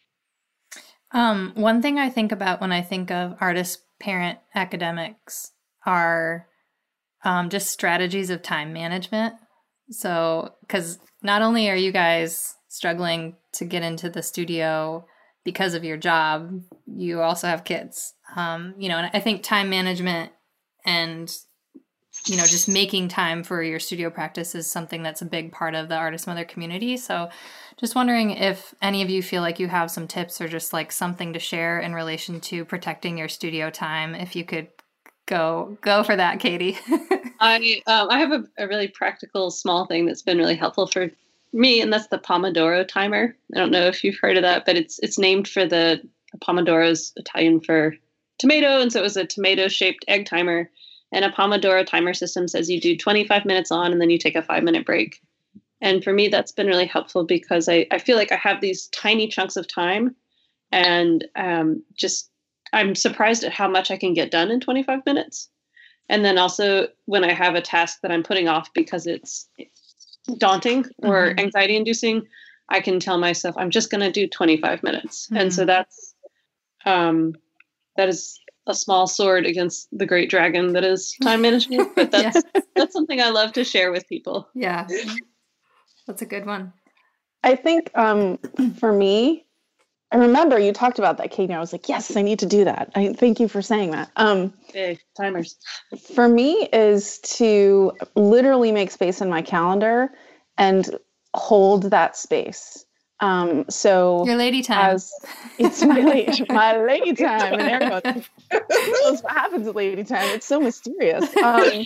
Um, one thing I think about when I think of artist parent academics are um, just strategies of time management. So, because not only are you guys struggling to get into the studio because of your job, you also have kids. Um, you know, and I think time management and, you know, just making time for your studio practice is something that's a big part of the Artist Mother community. So just wondering if any of you feel like you have some tips or just like something to share in relation to protecting your studio time. If you could go, go for that, Katie. I, um, I have a, a really practical small thing that's been really helpful for me, and that's the Pomodoro timer. I don't know if you've heard of that, but it's it's named for the Pomodoro's Italian for tomato, and so it was a tomato-shaped egg timer. And a Pomodoro timer system says you do twenty-five minutes on, and then you take a five-minute break. And for me, that's been really helpful because I, I feel like I have these tiny chunks of time, and um, just I'm surprised at how much I can get done in twenty-five minutes. And then also when I have a task that I'm putting off because it's daunting or mm-hmm. anxiety inducing, I can tell myself I'm just going to do twenty-five minutes. Mm-hmm. And so that's, um, that is a small sword against the great dragon that is time management, but that's, yeah. that's something I love to share with people. Yeah. That's a good one. I think, um, for me, I remember you talked about that, Katie. I was like, yes, I need to do that. I thank you for saying that. Um, Big timers. For me is to literally make space in my calendar and hold that space. Um, so your lady time. As, it's my lady, my lady time. And Eric goes, that's what happens at lady time. It's so mysterious. Um,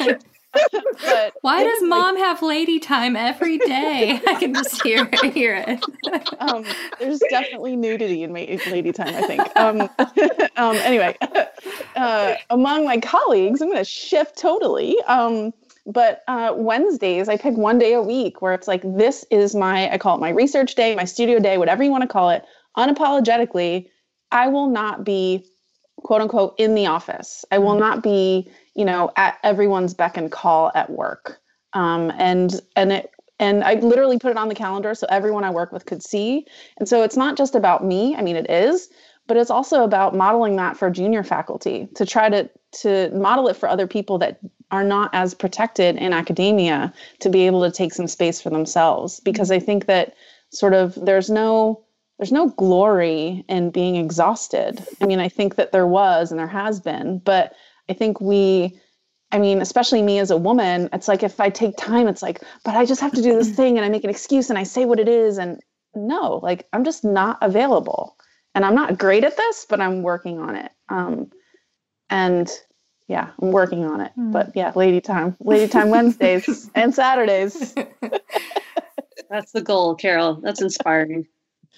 but why does mom like, have lady time every day? I can just hear hear it. um, there's definitely nudity in my lady time, I think. Um, um, anyway, uh, among my colleagues, I'm going to shift totally. Um, but uh, Wednesdays, I pick one day a week where it's like, this is my, I call it my research day, my studio day, whatever you want to call it. Unapologetically, I will not be, quote unquote, in the office. I will not be, you know, at everyone's beck and call at work. Um, and, and it, and I literally put it on the calendar so everyone I work with could see. And so it's not just about me. I mean, it is, but it's also about modeling that for junior faculty to try to, to model it for other people that are not as protected in academia to be able to take some space for themselves. Because I think that sort of there's no, there's no glory in being exhausted. I mean, I think that there was, and there has been, but I think we, I mean, especially me as a woman, it's like, if I take time, it's like, but I just have to do this thing and I make an excuse and I say what it is. And no, like, I'm just not available and I'm not great at this, but I'm working on it. Um, and yeah, I'm working on it, mm. but yeah, lady time, lady time Wednesdays and Saturdays. That's the goal, Carol. That's inspiring.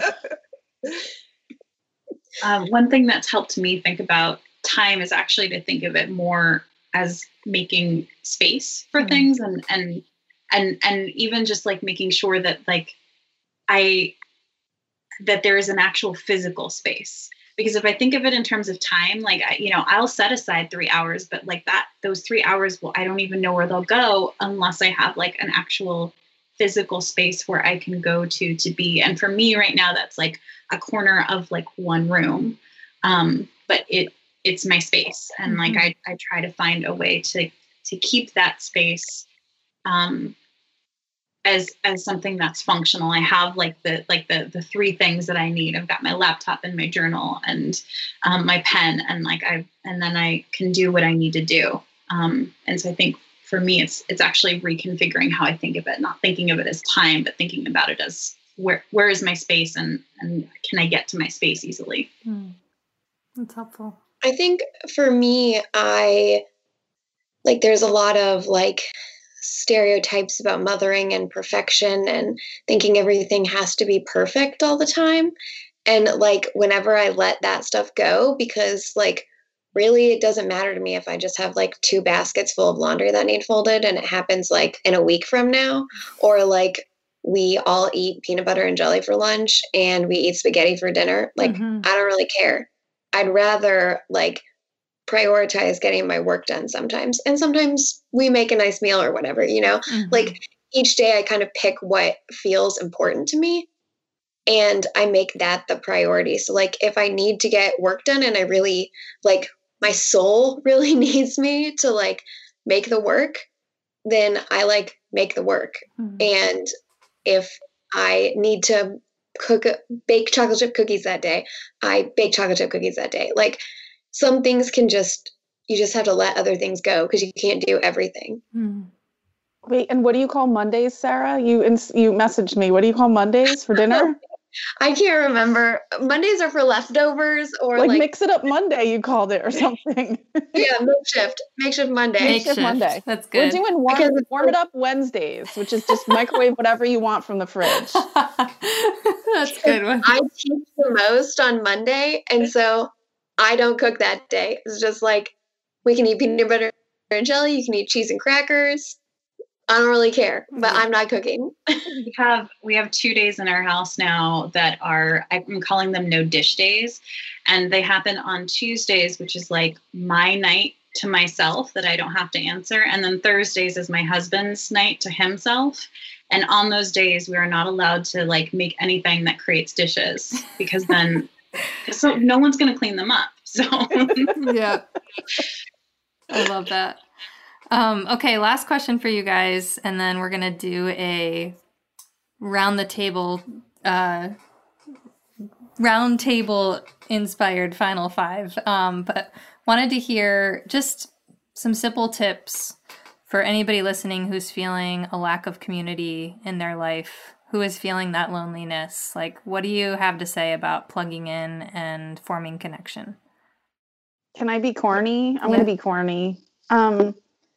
Um, one thing that's helped me think about time is actually to think of it more as making space for mm-hmm. things and, and, and, and even just like making sure that like I, that there is an actual physical space. Because if I think of it in terms of time, like, I, you know, I'll set aside three hours, but like that, those three hours, well, I don't even know where they'll go unless I have like an actual physical space where I can go to, to be. And for me right now, that's like a corner of like one room. Um, but it, it's my space. And mm-hmm. like, I, I try to find a way to, to keep that space, um, as, as something that's functional. I have like the, like the, the three things that I need. I've got my laptop and my journal and, um, my pen and like, I, and then I can do what I need to do. Um, and so I think for me, it's, it's actually reconfiguring how I think of it, not thinking of it as time, but thinking about it as where, where is my space and, and can I get to my space easily? Mm. That's helpful. I think for me, I like there's a lot of like stereotypes about mothering and perfection and thinking everything has to be perfect all the time. And like whenever I let that stuff go, because like really it doesn't matter to me if I just have like two baskets full of laundry that need folded and it happens like in a week from now, or like we all eat peanut butter and jelly for lunch and we eat spaghetti for dinner. Like, Mhm. I don't really care. I'd rather like prioritize getting my work done sometimes. And sometimes we make a nice meal or whatever, you know? Mhm. Like each day I kind of pick what feels important to me and I make that the priority. So like if I need to get work done and I really like my soul really needs me to like make the work, then I like make the work. Mhm. And if I need to cook bake chocolate chip cookies that day, I bake chocolate chip cookies that day. Like some things can just you just have to let other things go because you can't do everything. Mhm. Wait, and what do you call Mondays, Sarah? You ins- you messaged me. What do you call Mondays for dinner? I can't remember. Mondays are for leftovers or Like, like, mix it up Monday, you called it or something. yeah, makeshift, makeshift Monday. Makeshift Makeshift. Monday. That's We're good. doing warm, Because it's warm it up Wednesdays, which is just microwave whatever you want from the fridge. That's a good one. I teach the most on Monday, and so I don't cook that day. It's just like we can eat peanut butter and jelly, you can eat cheese and crackers. I don't really care, but Yeah. I'm not cooking. We have we have two days in our house now that are, I'm calling them no dish days, and they happen on Tuesdays, which is like my night to myself that I don't have to answer, and then Thursdays is my husband's night to himself. And on those days, we are not allowed to like make anything that creates dishes because then so no one's going to clean them up. So Yeah. I love that. Um, okay, last question for you guys, and then we're gonna do a round the table, uh, round table inspired final five. Um, but wanted to hear just some simple tips for anybody listening who's feeling a lack of community in their life, who is feeling that loneliness. Like, what do you have to say about plugging in and forming connection? Can I be corny? I'm Yeah. going to be corny. Um,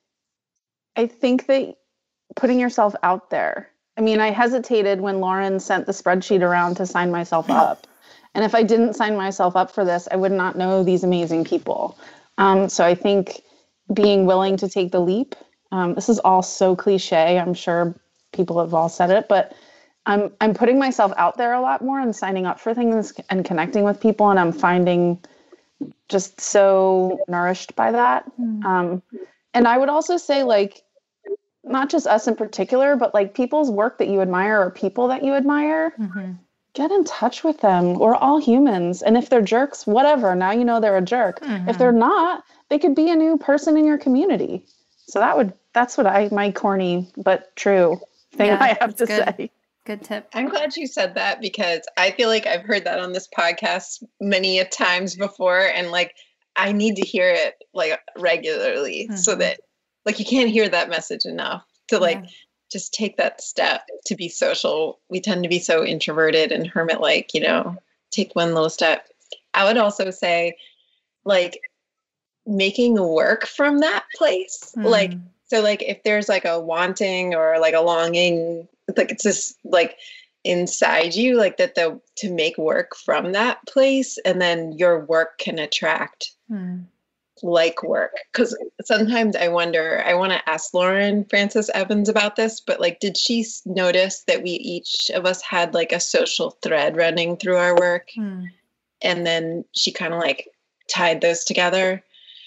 I think that putting yourself out there. I mean, I hesitated when Lauren sent the spreadsheet around to sign myself up. And if I didn't sign myself up for this, I would not know these amazing people. Um, so I think being willing to take the leap. Um, this is all so cliche. I'm sure people have all said it, but I'm I'm putting myself out there a lot more and signing up for things and connecting with people, and I'm finding just so nourished by that. Mm. Um, and I would also say, like, not just us in particular, but like people's work that you admire or people that you admire, Mm-hmm. get in touch with them. We're all humans. And if they're jerks, whatever, now you know they're a jerk. Mhm. If they're not, they could be a new person in your community. So that would, that's what I, my corny but true thing Yeah, I have to that's good. say. Good tip. I'm glad you said that because I feel like I've heard that on this podcast many a times before, and like I need to hear it like regularly so Mhm. that like you can't hear that message enough to like Yeah. just take that step to be social. We tend to be so introverted and hermit like, you know, take one little step. I would also say like making work from that place. Like Mm. so like if there's like a wanting or like a longing, like it's just like inside you, like that the to make work from that place, and then your work can attract Mm. like work. Because sometimes I wonder, I want to ask Lauren Francis Evans about this, but like did she s- notice that we each of us had like a social thread running through our work, Mm. and then she kind of like tied those together?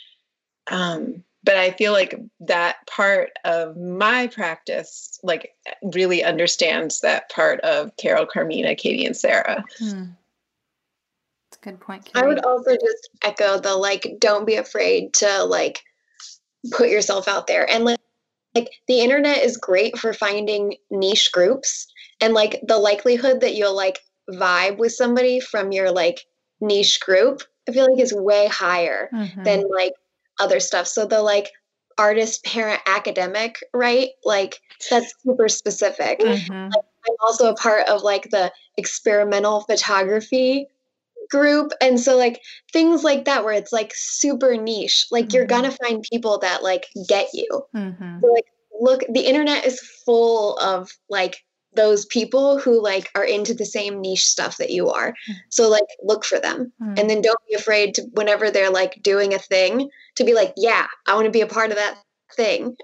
Um, but I feel like that part of my practice, like, really understands that part of Carol, Carmina, Katie, and Sarah. Mm. That's a good point, I Katie. would also just echo the like, don't be afraid to like put yourself out there. And like, like the internet is great for finding niche groups, and like the likelihood that you'll like vibe with somebody from your like niche group, I feel like is way higher Mhm. than like other stuff. So the like artist, parent, academic, right? Like that's super specific. Mhm. I'm also a part of like the experimental photography group. And so like things like that where it's like super niche, like Mm-hmm. you're gonna find people that like get you. Mm-hmm. So, like look, the internet is full of like those people who like are into the same niche stuff that you are. So like look for them. Mm. And then don't be afraid to whenever they're like doing a thing to be like, yeah, I want to be a part of that thing.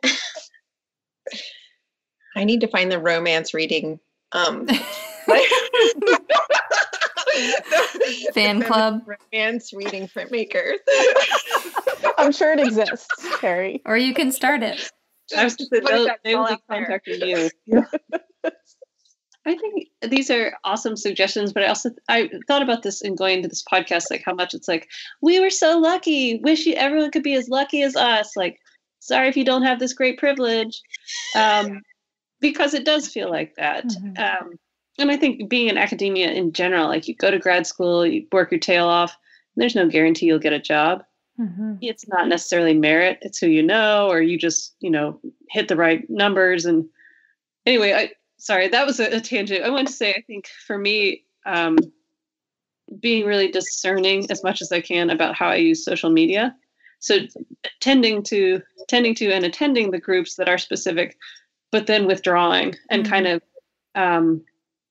I need to find the romance reading um Fan club. Romance reading printmakers. I'm sure it exists, Carrie. Or you can start it. I was going to What if say, that's they all will be out there? contacting you. I think these are awesome suggestions, but I also I thought about this in going to this podcast, like how much it's like, we were so lucky. Wish you everyone could be as lucky as us. Like, sorry if you don't have this great privilege. Um, because it does feel like that. Mhm. Um, and I think being in academia in general, like you go to grad school, you work your tail off, and there's no guarantee you'll get a job. Mm-hmm. It's not necessarily merit, it's who you know, or you just, you know, hit the right numbers. And anyway, I sorry, that was a, a tangent. I want to say, I think for me, um, being really discerning as much as I can about how I use social media. So tending to tending to and attending the groups that are specific, but then withdrawing and Mhm. kind of um,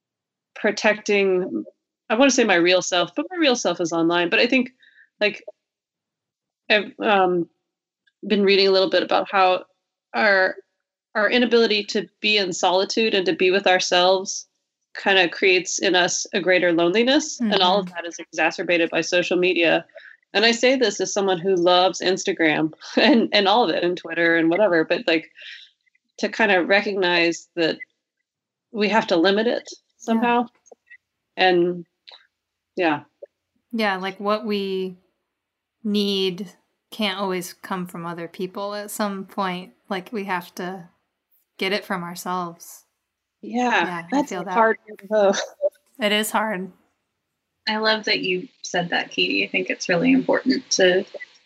protecting, I want to say my real self, but my real self is online. But I think like I've um, been reading a little bit about how our our inability to be in solitude and to be with ourselves kind of creates in us a greater loneliness. And all of that is exacerbated by social media. And I say this as someone who loves Instagram and, and all of it and Twitter and whatever, but like to kind of recognize that we have to limit it somehow. And yeah. Yeah, like what we need can't always come from other people. At some point, like we have to get it from ourselves. Yeah, Yeah, I that's feel a that. hard though. It is hard. I love that you said that, Katie. I think it's really important to,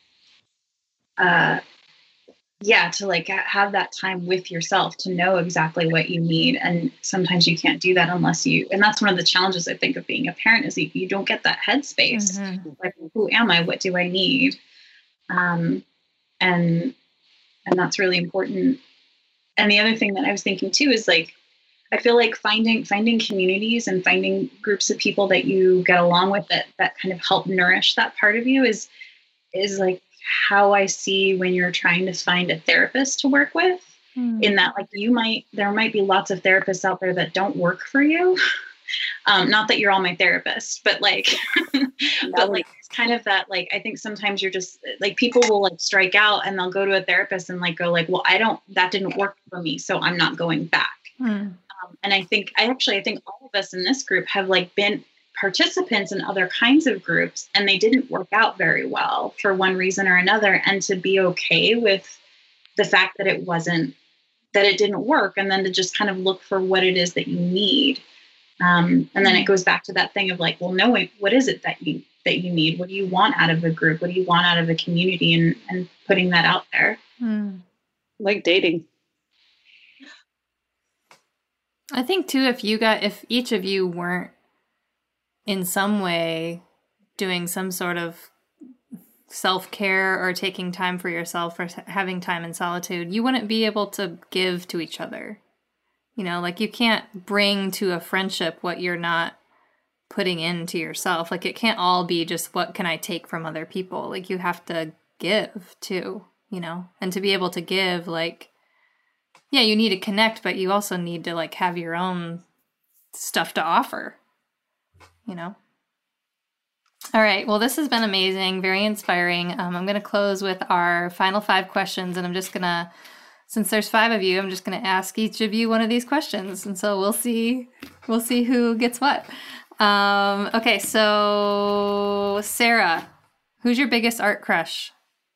uh, yeah, to like ha- have that time with yourself to know exactly what you need. And sometimes you can't do that unless you, and that's one of the challenges I think of being a parent is that you don't get that headspace. Mhm. Like, who am I? What do I need? Um, and, and that's really important. And the other thing that I was thinking too is like, I feel like finding finding communities and finding groups of people that you get along with that that kind of help nourish that part of you is is like how I see when you're trying to find a therapist to work with. Mm. In that, like you might there might be lots of therapists out there that don't work for you. Um, not that you're all my therapists, but like, but like it's kind of that like I think sometimes you're just like people will like strike out and they'll go to a therapist and like go like, well, I don't that didn't work for me, so I'm not going back. Mm. Um, and I think, I actually, I think all of us in this group have like been participants in other kinds of groups and they didn't work out very well for one reason or another. And to be okay with the fact that it wasn't, that it didn't work. And then to just kind of look for what it is that you need. Um, and then it goes back to that thing of like, well, knowing what is it that you, that you need? What do you want out of a group? What do you want out of a community? And, and putting that out there. Mm. Like dating. I think too, if you got, if each of you weren't in some way doing some sort of self-care or taking time for yourself or having time in solitude, you wouldn't be able to give to each other. You know, like you can't bring to a friendship what you're not putting into yourself. Like it can't all be just what can I take from other people? Like you have to give too, you know, and to be able to give, like, yeah, you need to connect, but you also need to like have your own stuff to offer, you know? All right. Well, this has been amazing, very inspiring. Um, I'm going to close with our final five questions, and I'm just going to, since there's five of you, I'm just going to ask each of you one of these questions, and so we'll see, we'll see who gets what. Um, okay. So Sarah, who's your biggest art crush?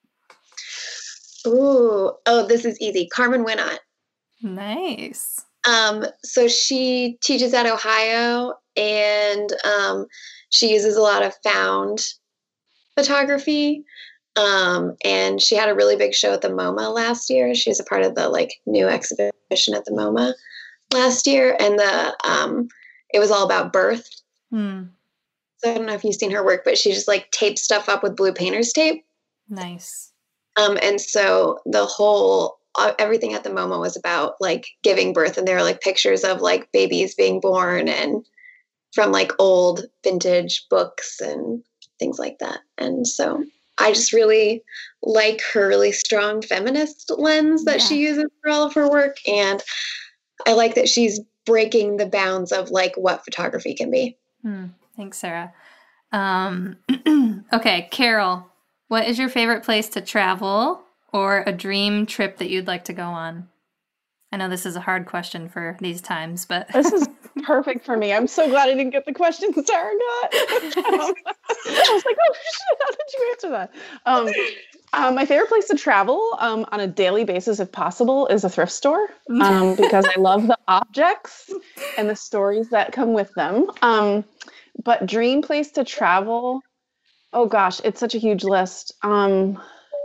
Ooh, oh, this is easy. Carmen Winot. Nice. Um, so she teaches at Ohio, and um, she uses a lot of found photography. Um, and she had a really big show at the MoMA last year. She was a part of the like new exhibition at the MoMA last year, and the um, it was all about birth. Hmm. So I don't know if you've seen her work, but she just like taped stuff up with blue painter's tape. Nice. Um, and so the whole, uh, everything at the MoMA was about like giving birth, and there were like pictures of like babies being born and from like old vintage books and things like that. And so I just really like her really strong feminist lens that Yeah. she uses for all of her work. And I like that she's breaking the bounds of like what photography can be. Hmm. Thanks, Sarah. Um, okay, Carol, what is your favorite place to travel or a dream trip that you'd like to go on? I know this is a hard question for these times, but This is perfect for me. I'm so glad I didn't get the question Sarah got. Um, I was like, oh shit, how did you answer that? Um, um, my favorite place to travel um, on a daily basis, if possible, is a thrift store um, because I love the objects and the stories that come with them. Um, but dream place to travel, oh gosh, it's such a huge list. Um,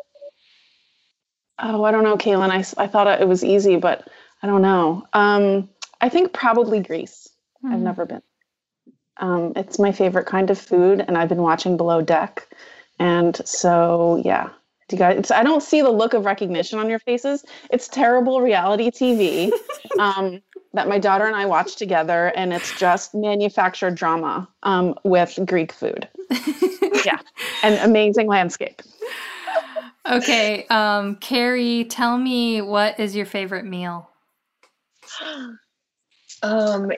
oh, I don't know, Kaylin. I, I thought it was easy, but I don't know. Um, I think probably Greece. Hmm. I've never been. Um, it's my favorite kind of food, and I've been watching Below Deck. And so, yeah. Do you guys, it's, I don't see the look of recognition on your faces. It's terrible reality T V um, that my daughter and I watch together, and it's just manufactured drama um, with Greek food. Yeah. And amazing landscape. Okay, um, Carrie, tell me, what is your favorite meal? Um,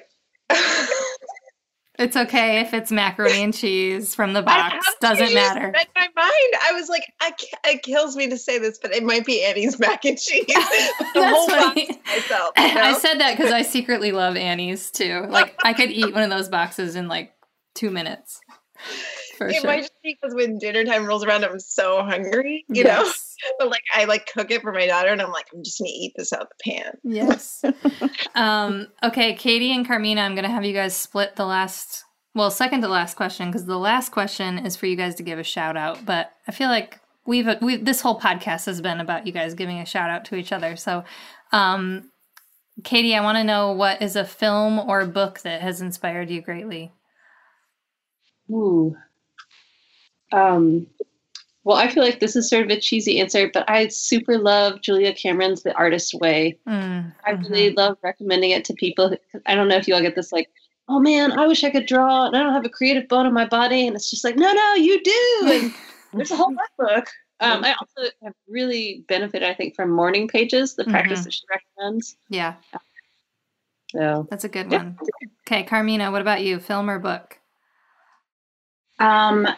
It's okay if it's macaroni and cheese from the I box. have Doesn't cheese matter. in my mind. I was like, I ca- it kills me to say this, but it might be Annie's mac and cheese. The That's whole funny. box myself. You know? I said that because I secretly love Annie's too. Like, I could eat one of those boxes in like two minutes. For it sure. might just be because when dinner time rolls around, I'm so hungry, you know. Yes. But like, I like cook it for my daughter, and I'm like, I'm just gonna eat this out the pan. Yes. um, okay, Katie and Carmina, I'm going to have you guys split the last, well, second to last question, because the last question is for you guys to give a shout out. But I feel like we've, we this whole podcast has been about you guys giving a shout out to each other. So, um, Katie, I want to know, what is a film or book that has inspired you greatly? Ooh. Um, well, I feel like this is sort of a cheesy answer, but I super love Julia Cameron's The Artist's Way. Mm, I mhm. really love recommending it to people. Who, I don't know if you all get this, like, oh man, I wish I could draw and I don't have a creative bone in my body. And it's just like, no, no, you do. And there's a whole workbook. Um, I also have really benefited, I think, from Morning Pages, the practice Mhm. that she recommends. Yeah, So that's a good Yeah. one. Okay, Carmina, what about you? Film or book? Um,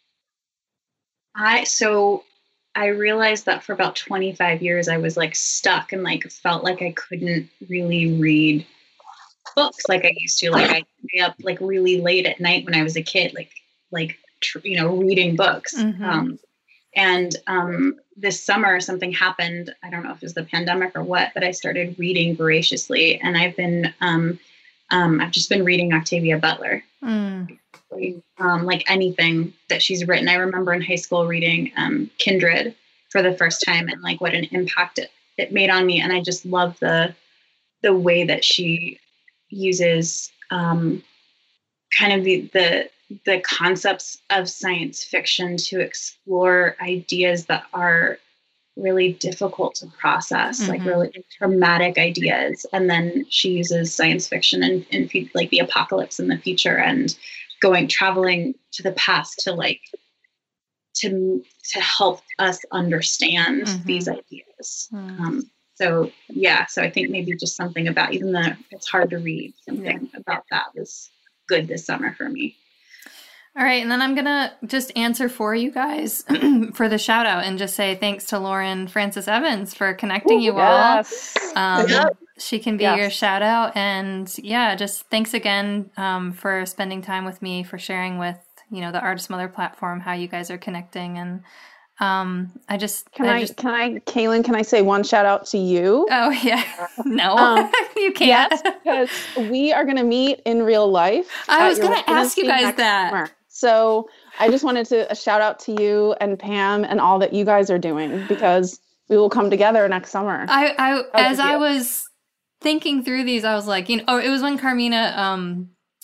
I so I realized that for about twenty-five years I was like stuck and like felt like I couldn't really read books like I used to. Like I'd stay up like really late at night when I was a kid, like like tr- you know reading books. Mhm. Um, and um, this summer something happened. I don't know if it was the pandemic or what, but I started reading voraciously, and I've been um, um, I've just been reading Octavia Butler. Mm. Um, like anything that she's written. I remember in high school reading um, Kindred for the first time, and like what an impact it, it made on me. And I just love the the way that she uses um, kind of the, the the concepts of science fiction to explore ideas that are really difficult to process, like Mhm. really traumatic ideas. And then she uses science fiction and, and fe- like the apocalypse in the future and going, traveling to the past to like, to, to help us understand Mhm. these ideas. Mm. Um, so yeah, so I think maybe just something about, even though it's hard to read, something about that was good this summer for me. All right, and then I'm going to just answer for you guys for the shout out and just say thanks to Lauren Francis Evans for connecting you Yes. all. Um, Yep. She can be Yes. your shout out. And yeah, just thanks again um, for spending time with me, for sharing with, you know, the Artist Mother platform, how you guys are connecting. And um, I just, Can I, just, can I, Kaylin, can I say one shout out to you? oh yeah, no, Um, you can't. Yes, because we are going to meet in real life. I at was your going to ask you residency guys next that. summer. So I just wanted to a shout out to you and Pam and all that you guys are doing, because we will come together next summer. I, I How as did I you? was thinking through these, I was like, you know, oh, it was when Carmina um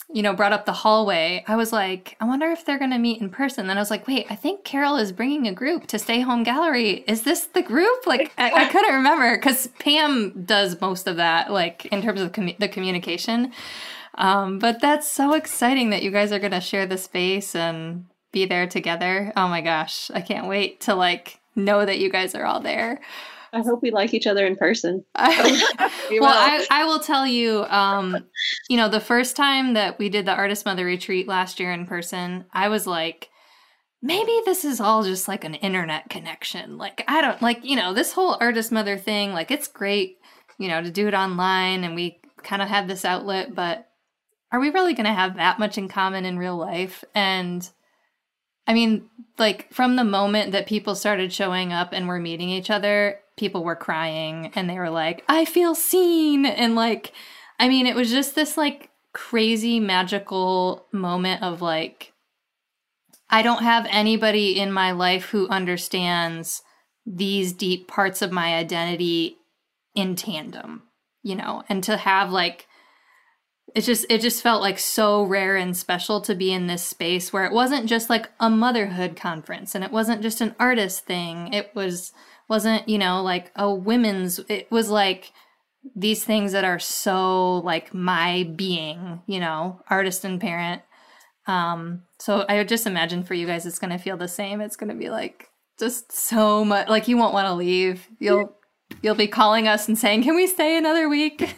you know, brought up the hallway, I was like, I wonder if they're going to meet in person. Then I was like, wait, I think Carol is bringing a group to Stay Home Gallery. Is this the group? Like, I, I couldn't remember because Pam does most of that, like in terms of commu- the communication. Um, but that's so exciting that you guys are going to share the space and be there together. Oh my gosh. I can't wait to like know that you guys are all there. I hope we like each other in person. I, well, I, I will tell you, um, you know, the first time that we did the Artist Mother Retreat last year in person, I was like, maybe this is all just like an internet connection. Like, I don't like, you know, this whole Artist Mother thing, like it's great, you know, to do it online and we kind of had this outlet, but are we really going to have that much in common in real life? And I mean, like from the moment that people started showing up and were meeting each other, people were crying and they were like, I feel seen. And like, I mean, it was just this like crazy magical moment of like, I don't have anybody in my life who understands these deep parts of my identity in tandem, you know, and to have like, it just, it just felt like so rare and special to be in this space where it wasn't just like a motherhood conference and it wasn't just an artist thing. It was, wasn't, you know, like a women's, it was like these things that are so like my being, you know, artist and parent. Um, so I would just imagine for you guys, it's going to feel the same. It's going to be like just so much, like you won't want to leave. You'll, you'll be calling us and saying, can we stay another week?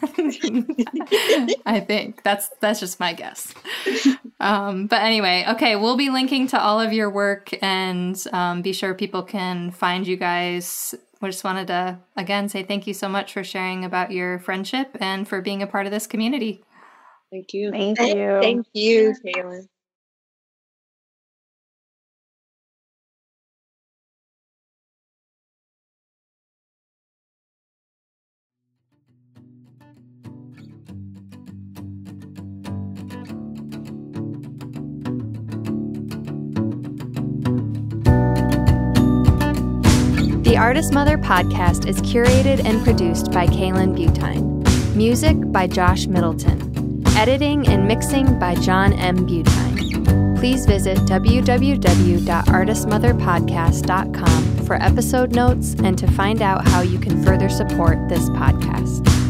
I think that's, that's just my guess. Um, but anyway, okay, we'll be linking to all of your work and um, be sure people can find you guys. We just wanted to, again, say thank you so much for sharing about your friendship and for being a part of this community. Thank you. Thank you. Thank you, Kaylin. The Artist Mother podcast is curated and produced by Kaylin Butine. Music by Josh Middleton. Editing and mixing by John M. Butine. Please visit w w w dot artist mother podcast dot com for episode notes and to find out how you can further support this podcast.